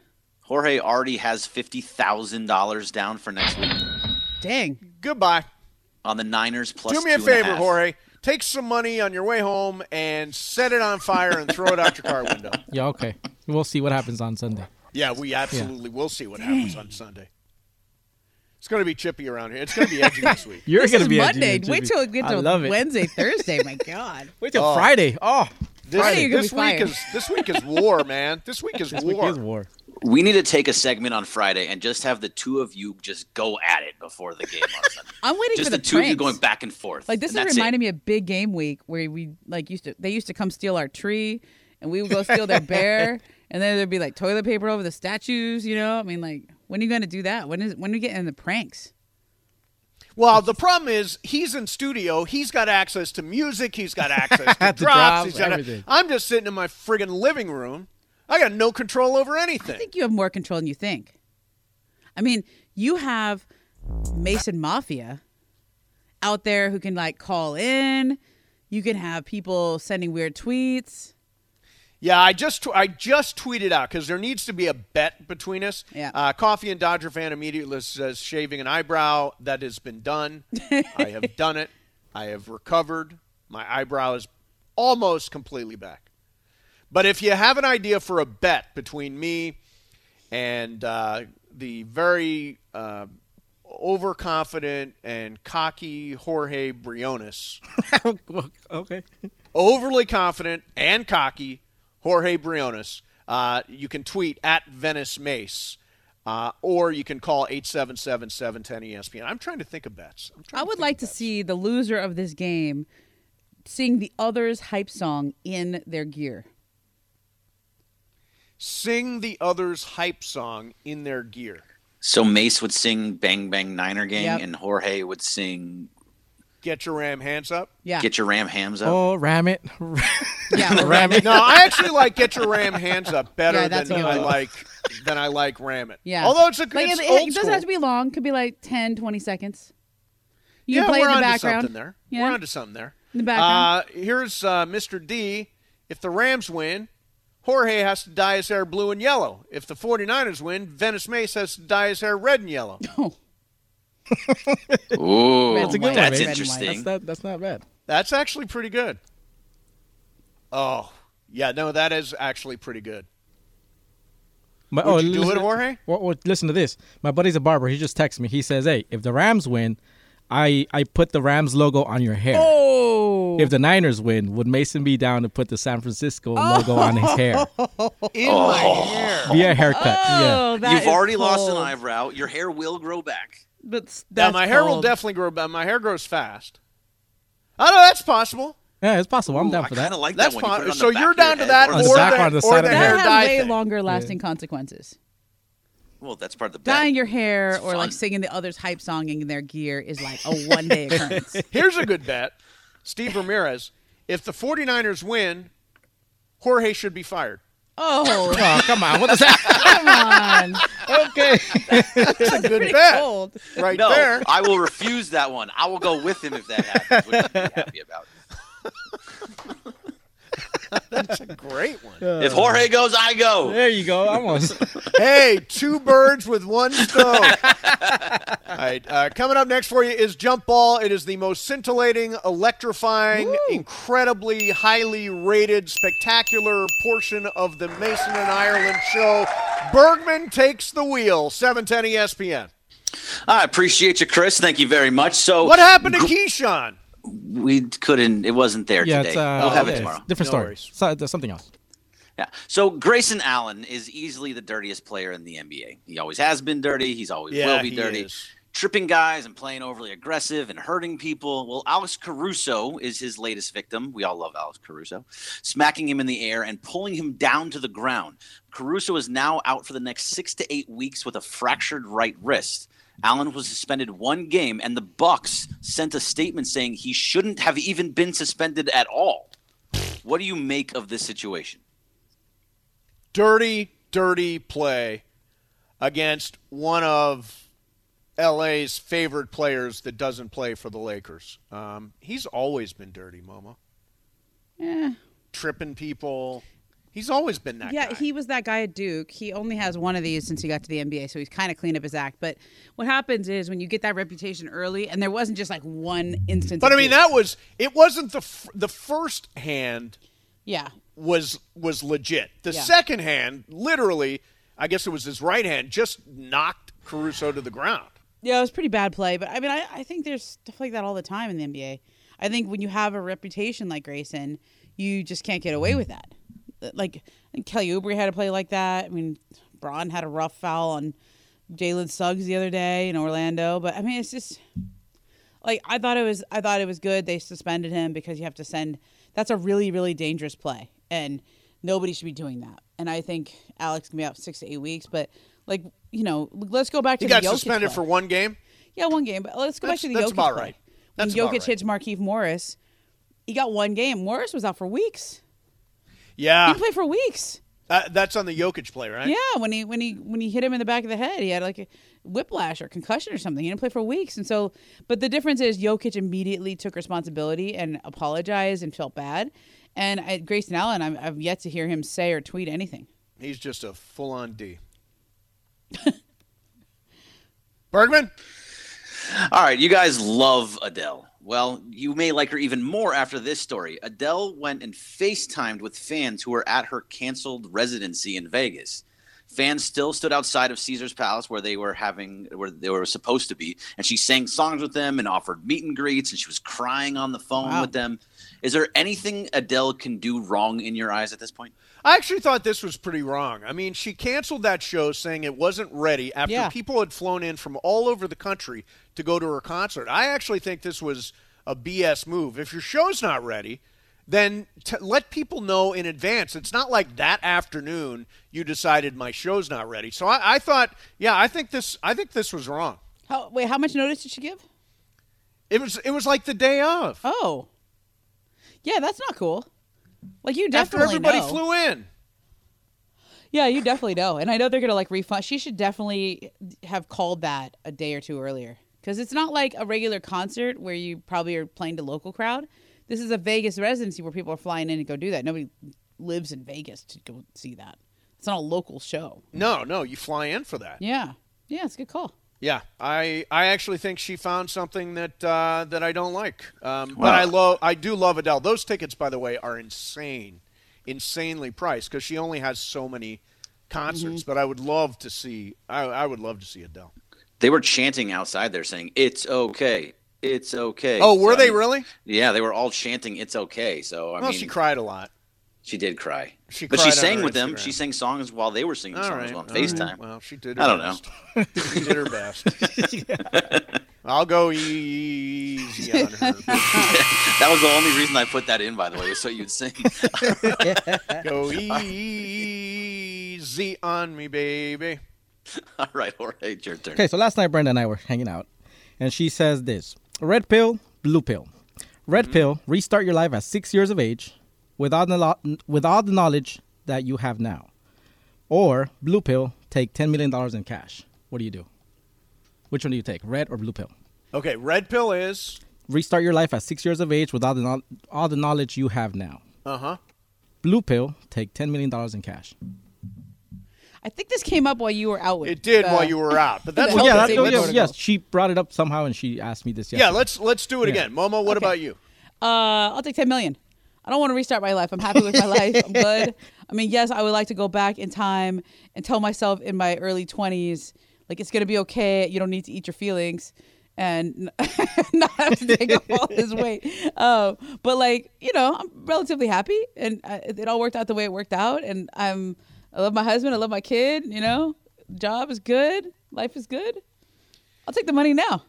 S2: Jorge already has $50,000 down for next week.
S5: Dang.
S1: Goodbye.
S2: On the Niners plus 2.5.
S1: Do me a favor, Jorge. Take some money on your way home and set it on fire and throw it out your car window.
S3: Yeah, okay. We'll see what happens on Sunday.
S1: Yeah, we absolutely will see what happens on Sunday. It's going to be chippy around here. It's going to be edgy this week.
S3: You're going to be
S5: Monday.
S3: edgy.
S5: Wait till we get to Wednesday, Thursday. My God.
S3: Wait till Friday. Oh,
S1: this week is war, man. This week is
S3: this
S1: war.
S3: week is war.
S2: We need to take a segment on Friday and just have the two of you just go at it before the game on Sunday.
S5: I'm waiting
S2: just
S5: for the
S2: two of you
S5: pranks.
S2: going back and forth.
S5: Like, this is reminding me of Big Game Week, where they used to come steal our tree, and we would go steal their bear, and then there'd be like toilet paper over the statues. You know, I mean, like, when are you going to do that? When are we getting the pranks?
S1: Well, the problem is he's in studio. He's got access to music. He's got access to drops. I'm just sitting in my friggin' living room. I got no control over anything.
S5: I think you have more control than you think. I mean, you have Mason Mafia out there who can, like, call in. You can have people sending weird tweets.
S1: Yeah, I just tweeted out because there needs to be a bet between us.
S5: Yeah.
S1: Coffee and Dodger fan immediately says shaving an eyebrow. That has been done. I have done it. I have recovered. My eyebrow is almost completely back. But if you have an idea for a bet between me and the very overconfident and cocky Jorge Briones.
S3: Okay.
S1: Overly confident and cocky Jorge Briones. You can tweet at Venice Mace, or you can call 877-710-ESPN. I'm trying to think of bets.
S5: I would like to see the loser of this game sing the other's hype song in their gear.
S1: Sing the other's hype song in their gear.
S2: So Mace would sing Bang Bang Niner Gang,
S5: Yep.
S2: and Jorge would sing
S1: Get Your Ram Hands Up.
S5: Yeah.
S2: Get Your Ram Hams Up.
S3: Oh, ram it.
S5: Yeah,
S3: ram it.
S1: No, I actually like Get Your Ram Hands Up better
S5: Yeah, that's
S1: than
S5: what
S1: I like Ram It.
S5: Yeah.
S1: Although it's
S5: Like,
S1: it's
S5: it
S1: old
S5: doesn't
S1: school.
S5: have to be long. It could be like 10, 20 seconds. You
S1: Yeah,
S5: can play
S1: we're
S5: in the
S1: onto
S5: background.
S1: something there.
S5: Yeah.
S1: We're onto something there.
S5: In the background.
S1: Here's Mr. D. If the Rams win, Jorge has to dye his hair blue and yellow. If the 49ers win, Venice Mace has to dye his hair red and yellow.
S2: Ooh,
S3: That's a good one,
S2: that's
S3: baby.
S2: interesting.
S3: That's not bad.
S1: That's actually pretty good. Oh, yeah, no, that is actually pretty good. Would you do it, Jorge?
S3: Well, listen to this. My buddy's a barber. He just texted me. He says, hey, if the Rams win, I put the Rams logo on your hair.
S5: Oh.
S3: If the Niners win, would Mason be down to put the San Francisco logo on his hair?
S1: In my hair.
S3: Via haircut.
S5: Oh, that
S2: You've
S5: is
S2: already lost an
S5: cold.
S2: eyebrow. Your hair will grow back.
S5: That's
S1: Yeah, my hair will
S5: cold.
S1: definitely grow back. My hair grows fast. Oh, no, that's possible.
S3: Yeah, it's possible. I'm down
S2: I
S3: for
S2: kind
S3: that.
S2: of like
S1: That's
S2: that one. You put it
S1: possible.
S2: on
S1: So
S2: the
S1: you're
S2: back
S1: down
S2: of
S1: to
S2: your
S1: that,
S2: head.
S3: On the
S1: or
S3: back
S1: the,
S3: or on the
S1: or
S3: side
S1: the
S3: of the
S1: hair
S5: That
S1: dye
S5: has way
S1: thing.
S5: longer lasting consequences.
S2: Well, that's part of the bet.
S5: Dyeing your hair
S2: It's
S5: or
S2: fun.
S5: like singing the other's hype song in their gear is like a one-day occurrence.
S1: Here's a good bet. Steve Ramirez. If the 49ers win, Jorge should be fired.
S5: Oh,
S3: Oh, come on. What is that?
S5: come on.
S3: Okay.
S1: That's a good
S5: Pretty
S1: bet.
S5: cold.
S1: Right
S2: No,
S1: there.
S2: I will refuse that one. I will go with him if that happens, which I'd be happy about.
S1: That's a great one.
S2: If Jorge goes, I go.
S3: There you go. Almost.
S1: Hey, two birds with one stone. All right, coming up next for you is Jump Ball. It is the most scintillating, electrifying, incredibly highly rated, spectacular portion of the Mason and Ireland show. Bergman takes the wheel. 710 ESPN.
S2: I appreciate you, Chris. Thank you very much. So
S1: What happened to Keyshawn?
S2: we couldn't. It wasn't there
S3: Yeah,
S2: today.
S3: it's
S2: We'll have it
S3: it's
S2: tomorrow.
S3: different
S1: No
S3: story.
S1: worries.
S3: So, there's something else.
S2: Yeah. So Grayson Allen is easily the dirtiest player in the NBA. He always has been dirty. He's always will be
S1: he
S2: dirty.
S1: is.
S2: Tripping guys and playing overly aggressive and hurting people. Well, Alex Caruso is his latest victim. We all love Alex Caruso. Smacking him in the air and pulling him down to the ground. Caruso is now out for the next 6 to 8 weeks with a fractured right wrist. Allen was suspended 1 game, and the Bucks sent a statement saying he shouldn't have even been suspended at all. What do you make of this situation?
S1: Dirty, dirty play against one of LA's favorite players that doesn't play for the Lakers. He's always been dirty, Momo.
S5: Eh.
S1: Tripping people. He's always been that guy.
S5: Yeah, he was that guy at Duke. He only has one of these since he got to the NBA, so he's kind of cleaned up his act. But what happens is when you get that reputation early, and there wasn't just like one instance.
S1: But I mean, it wasn't the first hand.
S5: Yeah.
S1: Was legit. The second hand, literally, I guess it was his right hand, just knocked Caruso to the ground.
S5: Yeah, it was pretty bad play. But I mean, I think there's stuff like that all the time in the NBA. I think when you have a reputation like Grayson, you just can't get away with that. Like, Kelly Oubre had a play like that. I mean, Braun had a rough foul on Jalen Suggs the other day in Orlando. But I mean, it's just like I thought it was good. They suspended him because you have to send. That's a really, really dangerous play, and nobody should be doing that. And I think Alex can be out 6 to 8 weeks. But let's go back to the Jokic
S1: He got suspended
S5: play.
S1: for one game.
S5: Yeah, one game. But let's go back to the Jokic
S1: That's about
S5: play.
S1: right.
S5: When
S1: That's
S5: Jokic
S1: about right.
S5: hits Markieff Morris, he got one game. Morris was out for weeks.
S1: Yeah,
S5: He played for weeks.
S1: That's on the Jokic play, right?
S5: Yeah, when he hit him in the back of the head, he had like a whiplash or concussion or something. He didn't play for weeks, and so. But the difference is Jokic immediately took responsibility and apologized and felt bad. And Grayson Allen, I've yet to hear him say or tweet anything.
S1: He's just a full-on D. Bergman?
S2: All right, you guys love Adele. Well, you may like her even more after this story. Adele went and FaceTimed with fans who were at her canceled residency in Vegas. Fans still stood outside of Caesar's Palace where they were supposed to be, and she sang songs with them and offered meet and greets, and she was crying on the phone with them. Is there anything Adele can do wrong in your eyes at this point?
S1: I actually thought this was pretty wrong. I mean, she canceled that show saying it wasn't ready after people had flown in from all over the country to go to her concert. I actually think this was a BS move. If your show's not ready, then let people know in advance. It's not like that afternoon you decided my show's not ready. So I thought, I think this was wrong.
S5: How much notice did she give?
S1: It was like the day of.
S5: Oh. Yeah, that's not cool. Like, you definitely
S1: after everybody
S5: know.
S1: flew in.
S5: Yeah, you definitely know. And I know they're going to, refund. She should definitely have called that a day or two earlier. Because it's not like a regular concert where you probably are playing to local crowd. This is a Vegas residency where people are flying in to go do that. Nobody lives in Vegas to go see that. It's not a local show.
S1: No, you fly in for that.
S5: Yeah. Yeah, it's a good call.
S1: Yeah, I actually think she found something that I don't like. But I do love Adele. Those tickets, by the way, are insanely priced because she only has so many concerts.
S5: Mm-hmm.
S1: But I would love to see Adele.
S2: They were chanting outside there saying, "It's okay. It's okay."
S1: Oh, were they really?
S2: Yeah, they were all chanting, "It's okay." So I mean,
S1: she cried a lot.
S2: She did cry.
S1: But
S2: she sang with them. She sang songs while they were singing songs on FaceTime.
S1: Right. Well, she did her
S2: I don't
S1: best.
S2: know.
S1: She did her best. I'll go easy on her.
S2: That was the only reason I put that in, by the way, was so you'd sing.
S1: Go easy on me, baby.
S2: All right, Jorge, your turn.
S3: Okay, so last night Brenda and I were hanging out, and she says this: red pill, blue pill. Red pill, restart your life at 6 years of age with all the knowledge that you have now. Or blue pill, take $10 million in cash. What do you do? Which one do you take, red or blue pill?
S1: Okay, red pill is?
S3: Restart your life at 6 years of age with all the knowledge you have now.
S1: Uh-huh.
S3: Blue pill, take $10 million in cash.
S5: I think this came up while you were out with
S1: It did while you were out. But that's
S3: yes, she brought it up somehow and she asked me this yesterday.
S1: Yeah, let's do it again. Momo, what about you?
S5: I'll take $10 million. I don't want to restart my life. I'm happy with my life. I'm good. I mean, yes, I would like to go back in time and tell myself in my early 20s, like, it's going to be okay. You don't need to eat your feelings and not have to take off all this weight. But, I'm relatively happy. And it all worked out the way it worked out. And I love my husband. I love my kid. Job is good. Life is good. I'll take the money now.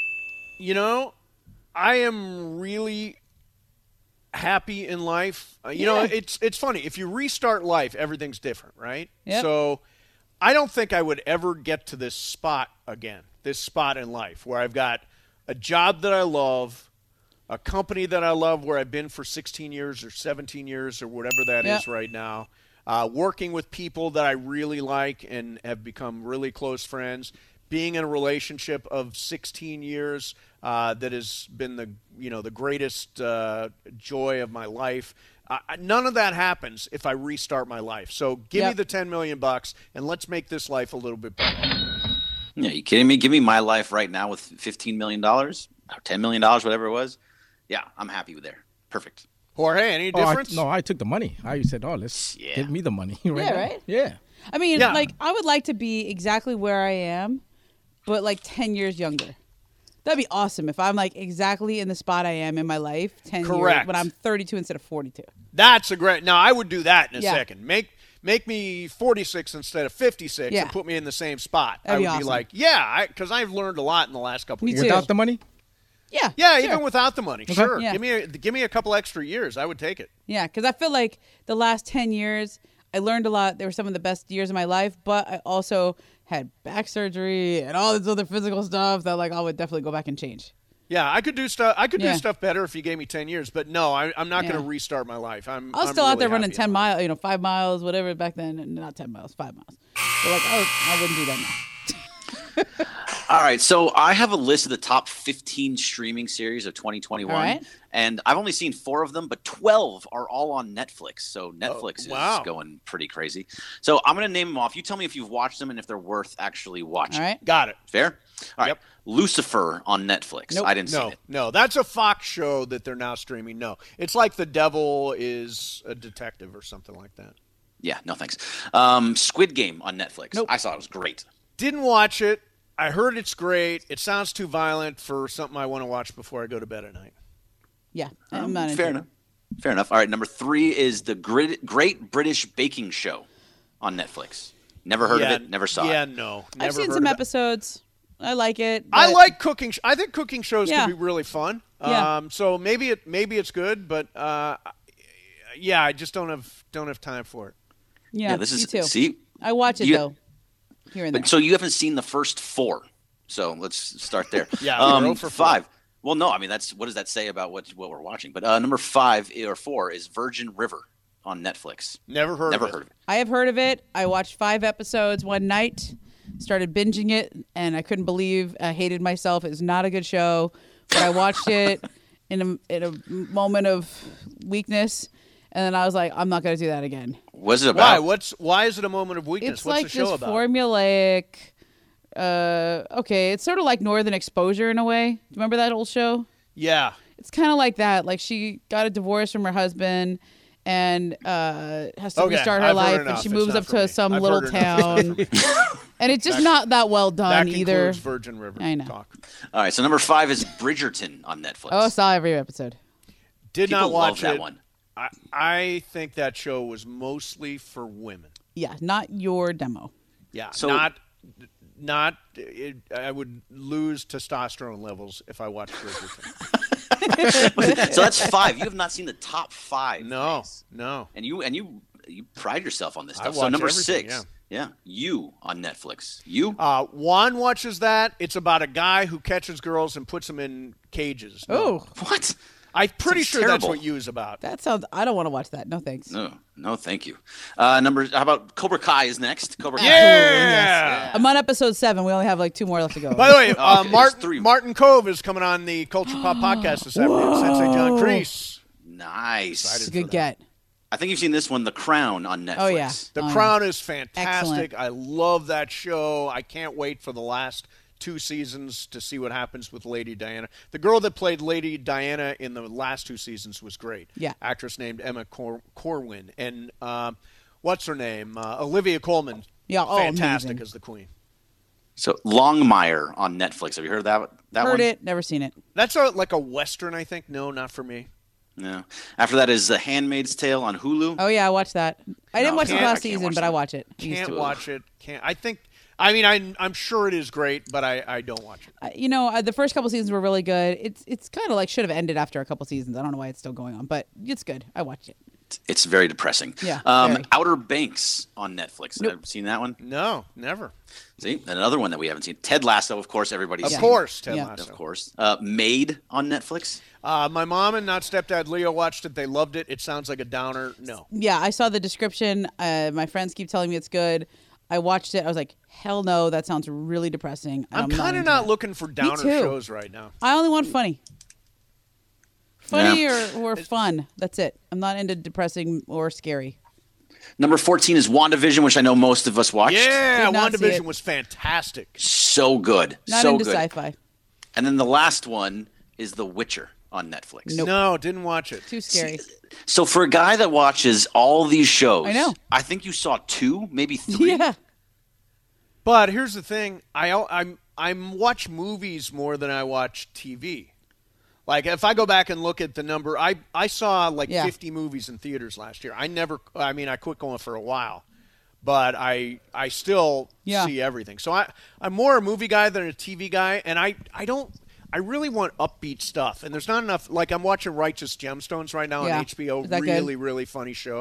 S1: I am really happy in life. It's funny. If you restart life, everything's different, right?
S5: Yep.
S1: So I don't think I would ever get to this spot again, this spot in life where I've got a job that I love, a company that I love where I've been for 16 years or 17 years or whatever that is right now, working with people that I really like and have become really close friends, being in a relationship of 16 years that has been the greatest joy of my life. None of that happens if I restart my life. So give me
S5: Yep.
S1: the $10 million and let's make this life a little bit better.
S2: Yeah, you kidding me? Give me my life right now with $15 million, or $10 million, whatever it was. Yeah, I'm happy with there. Perfect.
S1: Jorge, any difference?
S3: I took the money. I said, let's give me the money. Right
S5: Yeah,
S3: now.
S5: right?
S3: Yeah.
S5: I mean,
S1: Yeah.
S5: like, I would like to be exactly where I am, but like 10 years younger. That'd be awesome if I'm like exactly in the spot I am in my life 10 years,
S1: Correct.
S5: but I'm 32 instead of 42.
S1: That's a great. Now I would do that in a
S5: Yeah.
S1: second. Make me 46 instead of 56
S5: Yeah.
S1: and put me in the same spot.
S5: That'd
S1: I
S5: be
S1: would be
S5: awesome.
S1: like, yeah, because I've learned a lot in the last couple
S5: Me
S1: of years.
S5: too.
S3: Without the money?
S5: Yeah.
S1: Yeah,
S5: sure.
S1: even without the money, sure.
S5: Yeah.
S1: Give me a couple extra years. I would take it.
S5: Yeah, because I feel like the last 10 years, I learned a lot. They were some of the best years of my life, but I also had back surgery and all this other physical stuff that like I would definitely go back and change.
S1: Yeah, I could do stuff. I could
S5: Yeah.
S1: do stuff better if you gave me 10 years. But no, I'm not going
S5: Yeah.
S1: to restart my life.
S5: I was
S1: I'm
S5: still out
S1: really
S5: there running
S1: happy
S5: 10
S1: about it.
S5: miles, 5 miles, whatever back then. Not 10 miles, 5 miles. But like, I wouldn't do that now.
S2: All right, so I have a list of the top 15 streaming series of 2021,
S5: All right.
S2: and I've only seen 4 of them, but 12 are all on Netflix. So Netflix
S1: wow.
S2: is going pretty crazy. So I'm going to name them off. You tell me if you've watched them and if they're worth actually watching.
S5: All right.
S1: Got it.
S2: Fair? All right.
S1: Yep.
S2: Lucifer on Netflix.
S5: Nope.
S2: I didn't see
S1: No,
S2: it.
S1: no, that's a Fox show that they're now streaming. No, it's like The Devil is a detective or something like that.
S2: Yeah, no thanks. Squid Game on Netflix.
S5: Nope.
S2: I saw it was great.
S1: Didn't watch it. I heard it's great. It sounds too violent for something I want to watch before I go to bed at night.
S5: Yeah, I'm not into
S2: Fair
S5: it.
S2: enough. Fair enough. All right, number 3 is the Great British Baking Show on Netflix. Never heard of it. Never saw
S1: Yeah,
S2: it.
S1: no.
S5: I've
S1: Never
S5: seen
S1: heard
S5: some
S1: of it.
S5: episodes. I like it.
S1: I
S5: but-
S1: like cooking. I think cooking shows
S5: Yeah.
S1: can be really fun.
S5: Yeah.
S1: So maybe it's good, but yeah, I just don't have time for it.
S5: Yeah,
S2: this
S5: me
S2: is
S5: too.
S2: see.
S5: I watch it
S2: You-
S5: though, here and there.
S2: But so you haven't seen the first 4. So let's start there.
S1: Yeah, we're 0 for 4.
S2: 5. Well, no, I mean what does that say about what we're watching? But number 5 or 4 is Virgin River on Netflix.
S1: Never heard of it.
S5: I have heard of it. I watched 5 episodes one night, started binging it, and I couldn't believe I hated myself. It's not a good show, but I watched it in a moment of weakness, and then I was like, I'm not going to do that again.
S2: What's it
S1: Why?
S2: about?
S1: Why is it a moment of weakness?
S5: It's
S1: What's
S5: like
S1: the show
S5: this
S1: about?
S5: formulaic. Okay, it's sort of like Northern Exposure in a way. Remember that old show?
S1: Yeah.
S5: It's kind of like that. Like she got a divorce from her husband and has to
S1: Okay,
S5: restart her
S1: I've heard
S5: life, and
S1: enough.
S5: she
S1: It's
S5: moves
S1: not
S5: up
S1: for
S5: to
S1: me.
S5: some
S1: I've
S5: little
S1: heard enough. It's not
S5: town, and it's just not that well done
S1: That
S5: either.
S1: concludes Virgin River
S5: I know.
S1: talk.
S2: All right, so number 5 is Bridgerton on Netflix.
S5: Oh, I saw every episode.
S1: Did
S2: People
S1: not watch
S2: love that
S1: it.
S2: one.
S1: I think that show was mostly for women.
S5: Yeah, not your demo.
S1: Yeah,
S2: So-
S1: not. I would lose testosterone levels if I watched Bridgerton.
S2: So that's 5. You have not seen the top 5.
S1: No,
S2: Mace.
S1: no.
S2: And you pride yourself on this
S1: I
S2: stuff. So
S1: watch
S2: number
S1: everything,
S2: 6. Yeah. You on Netflix. You?
S1: Juan watches that. It's about a guy who catches girls and puts them in cages. No.
S5: Oh,
S2: What?
S1: I'm pretty
S2: Sounds
S1: sure that's
S2: terrible.
S1: what you is about.
S5: that sounds. I don't want to watch that. No thanks.
S2: No, thank you. How about Cobra Kai is next? Cobra Kai.
S1: Yeah.
S5: I'm on episode 7. We only have like 2 more left to go.
S1: By the way,
S2: Okay, there's 3.
S1: Martin Cove is coming on the Culture Pop podcast this afternoon. Sensei John Kreese.
S2: Nice.
S5: It's a good get.
S2: I think you've seen this one, The Crown, on Netflix.
S5: Oh yeah.
S1: The
S5: Oh,
S1: Crown is fantastic.
S5: Excellent.
S1: I love that show. I can't wait for the last 2 seasons to see what happens with Lady Diana. The girl that played Lady Diana in the last 2 seasons was great.
S5: Yeah.
S1: Actress named Emma Corwin. And what's her name? Olivia Colman.
S5: Yeah, oh,
S1: fantastic
S5: amazing.
S1: as the queen.
S2: So Longmire on Netflix. Have you heard of that
S5: Heard
S2: one?
S5: it. Never seen it.
S1: That's like a Western, I think. No, not for me.
S2: No. After that is The Handmaid's Tale on Hulu.
S5: Oh yeah, I watched that. I didn't
S2: No,
S5: watch the
S2: can't-
S5: last
S2: I can't
S5: season,
S2: watch
S5: but
S2: that.
S5: I watch it. I used
S1: Can't
S5: to.
S1: watch it. Can't. I mean, I'm sure it is great, but I don't watch it.
S5: The first couple seasons were really good. It's kind of like should have ended after a couple seasons. I don't know why it's still going on, but it's good. I watched it.
S2: It's very depressing.
S5: Yeah, very.
S2: Outer Banks on Netflix.
S5: Nope.
S2: Have you seen that one?
S1: No, never.
S2: See, another one that we haven't seen. Ted Lasso, of course, everybody's
S1: Of
S2: seen.
S1: course, Ted
S5: Yeah.
S1: Lasso.
S2: Of course. Maid on Netflix.
S1: My mom and not stepdad Leo watched it. They loved it. It sounds like a downer. No.
S5: Yeah, I saw the description. My friends keep telling me it's good. I watched it. I was like, hell no, that sounds really depressing.
S1: I'm
S5: not
S1: kind of
S5: into
S1: not
S5: that.
S1: looking for downer
S5: too.
S1: shows right now.
S5: I only want funny. Funny or fun. That's it. I'm not into depressing or scary.
S2: Number 14 is WandaVision, which I know most of us watched.
S1: Yeah,
S5: Did not see
S1: WandaVision
S5: it.
S1: was fantastic.
S2: So good.
S5: Not
S2: so
S5: into
S2: good.
S5: sci-fi.
S2: And then the last one is The Witcher on Netflix.
S5: Nope.
S1: No, didn't watch it.
S5: Too scary.
S2: So for a guy that watches all these shows,
S5: I know.
S2: I think you saw 2, maybe 3.
S5: Yeah.
S1: But here's the thing: I watch movies more than I watch TV. Like if I go back and look at the number, I saw like 50 movies in theaters last year. I quit going for a while, but I still see everything. So I'm more a movie guy than a TV guy, and I really want upbeat stuff, and there's not enough. Like I'm watching Righteous Gemstones right now on HBO.
S5: Is that
S1: really,
S5: good?
S1: really funny show.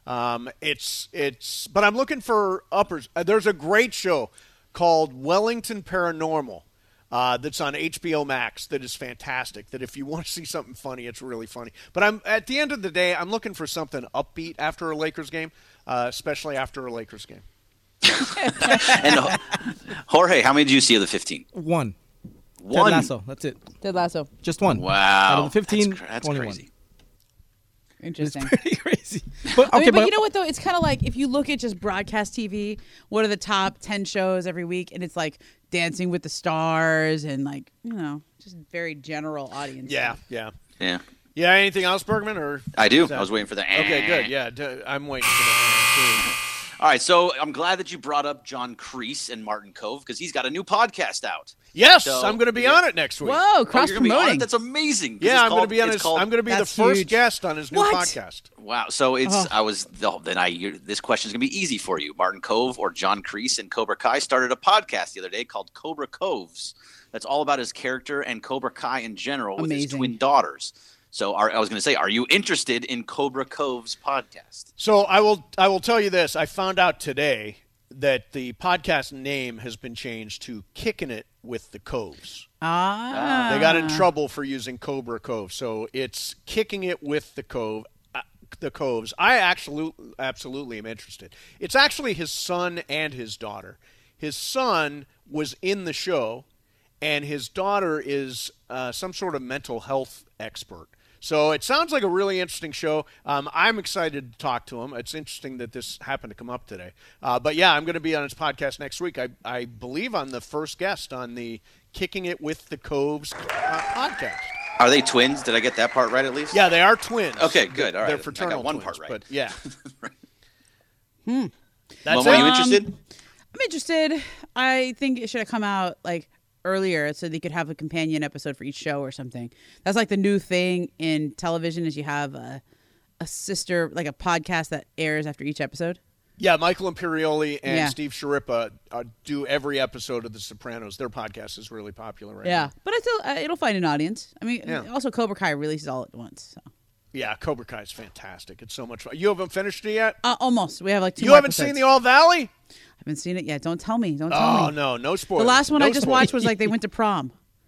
S1: But I'm looking for uppers. There's a great show called Wellington Paranormal that's on HBO Max that is fantastic. That if you want to see something funny, it's really funny. But at the end of the day, I'm looking for something upbeat after a Lakers game, especially after a Lakers game.
S2: And Jorge, how many did you see of the 15?
S3: One.
S2: One.
S3: Ted Lasso. That's it.
S5: Ted Lasso.
S3: Just one.
S2: Wow.
S3: Out of the 15,
S2: that's
S3: only
S2: crazy.
S3: one.
S5: Interesting.
S3: It's pretty crazy. But
S5: I
S3: okay,
S5: mean, but you know what though? It's kind of like if you look at just broadcast TV, what are the top 10 shows every week? And it's like Dancing with the Stars and like, just very general audience.
S1: Yeah.
S2: Yeah.
S1: Anything else, Bergman? Or
S2: I do. I was waiting for the.
S1: Okay, good. Yeah, I'm waiting for that.
S2: All right, so I'm glad that you brought up John Kreese and Martin Kove because he's got a new podcast out.
S1: Yes,
S2: So-
S1: I'm going to be on it next week.
S5: Whoa, cross
S2: you're gonna be on it?
S5: promoting.
S2: That's amazing. 'cause
S1: Yeah,
S2: it's
S1: I'm going to
S2: called-
S1: be on
S2: it's
S1: his.
S2: called-
S1: I'm going to be the
S5: That's
S1: first
S5: huge.
S1: guest on his new
S5: What?
S1: podcast.
S2: Wow. So it's
S5: Oh.
S2: this question is going to be easy for you. Martin Kove or John Kreese and Cobra Kai started a podcast the other day called Cobra Coves. That's all about his character and Cobra Kai in general with his
S5: Amazing.
S2: twin daughters. So I was going to say, are you interested in Cobra Cove's podcast?
S1: So I will tell you this. I found out today that the podcast name has been changed to Kicking It with the Coves. They got in trouble for using Cobra Cove, so it's Kicking It with the Coves. I absolutely am interested. It's actually his son and his daughter. His son was in the show, and his daughter is some sort of mental health expert. So it sounds like a really interesting show. I'm excited to talk to him. It's interesting that this happened to come up today. But yeah, I'm going to be on his podcast next week. I believe I'm the first guest on the Kicking It with the Coves podcast.
S2: Are they twins? Did I get that part right at least?
S1: Yeah, they are twins.
S2: Okay, good. All right.
S1: They're
S2: I
S1: fraternal
S2: got one
S1: twins,
S2: part right.
S1: But yeah.
S2: Mom,
S1: That's
S2: are you
S1: it.
S2: interested?
S5: I'm interested. I think it should have come out like earlier so they could have a companion episode for each show or something. That's like the new thing in television is you have a sister, like a podcast that airs after each episode.
S1: Yeah, Michael Imperioli and
S5: Yeah.
S1: Steve Sciarippa do every episode of The Sopranos. Their podcast is really popular right now.
S5: Yeah, but it'll find an audience. I mean,
S1: Yeah.
S5: also Cobra Kai releases all at once. So.
S1: Yeah, Cobra Kai is fantastic. It's so much fun. You haven't finished it yet?
S5: Almost. We have like 2
S1: You
S5: more
S1: haven't
S5: episodes.
S1: seen the All Valley?
S5: I haven't seen it yet. Don't tell me. Don't tell me.
S1: Oh, no spoilers.
S5: The last one
S1: No
S5: I just
S1: spoilers.
S5: watched was like they went to prom.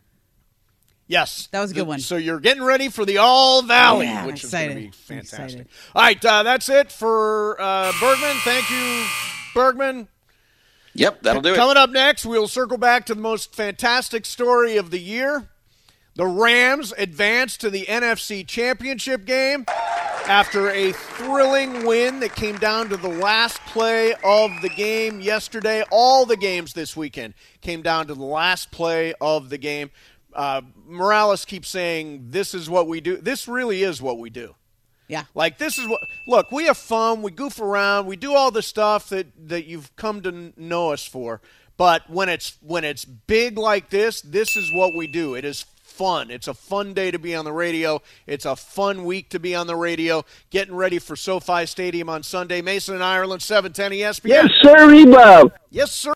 S1: Yes.
S5: That was a good one.
S1: So you're getting ready for the All Valley,
S5: Yeah, I'm
S1: which is going to
S5: excited.
S1: be
S5: I'm
S1: fantastic.
S5: excited.
S1: All right, that's it for Bergman. Thank you, Bergman.
S2: Yep, that'll do it.
S1: Coming up next, we'll circle back to the most fantastic story of the year. The Rams advanced to the NFC Championship game after a thrilling win that came down to the last play of the game yesterday. All the games this weekend came down to the last play of the game. Morales keeps saying, this is what we do. This really is what we do.
S5: Yeah.
S1: Like, this is what, look, we have fun, we goof around, we do all the stuff that you've come to know us for. But when it's big like this is what we do. It is fun. It's a fun day to be on the radio. It's a fun week to be on the radio. Getting ready for SoFi Stadium on Sunday. Mason and Ireland, 710 ESPN.
S7: Yes, sir, Bob.
S1: Yes, sir.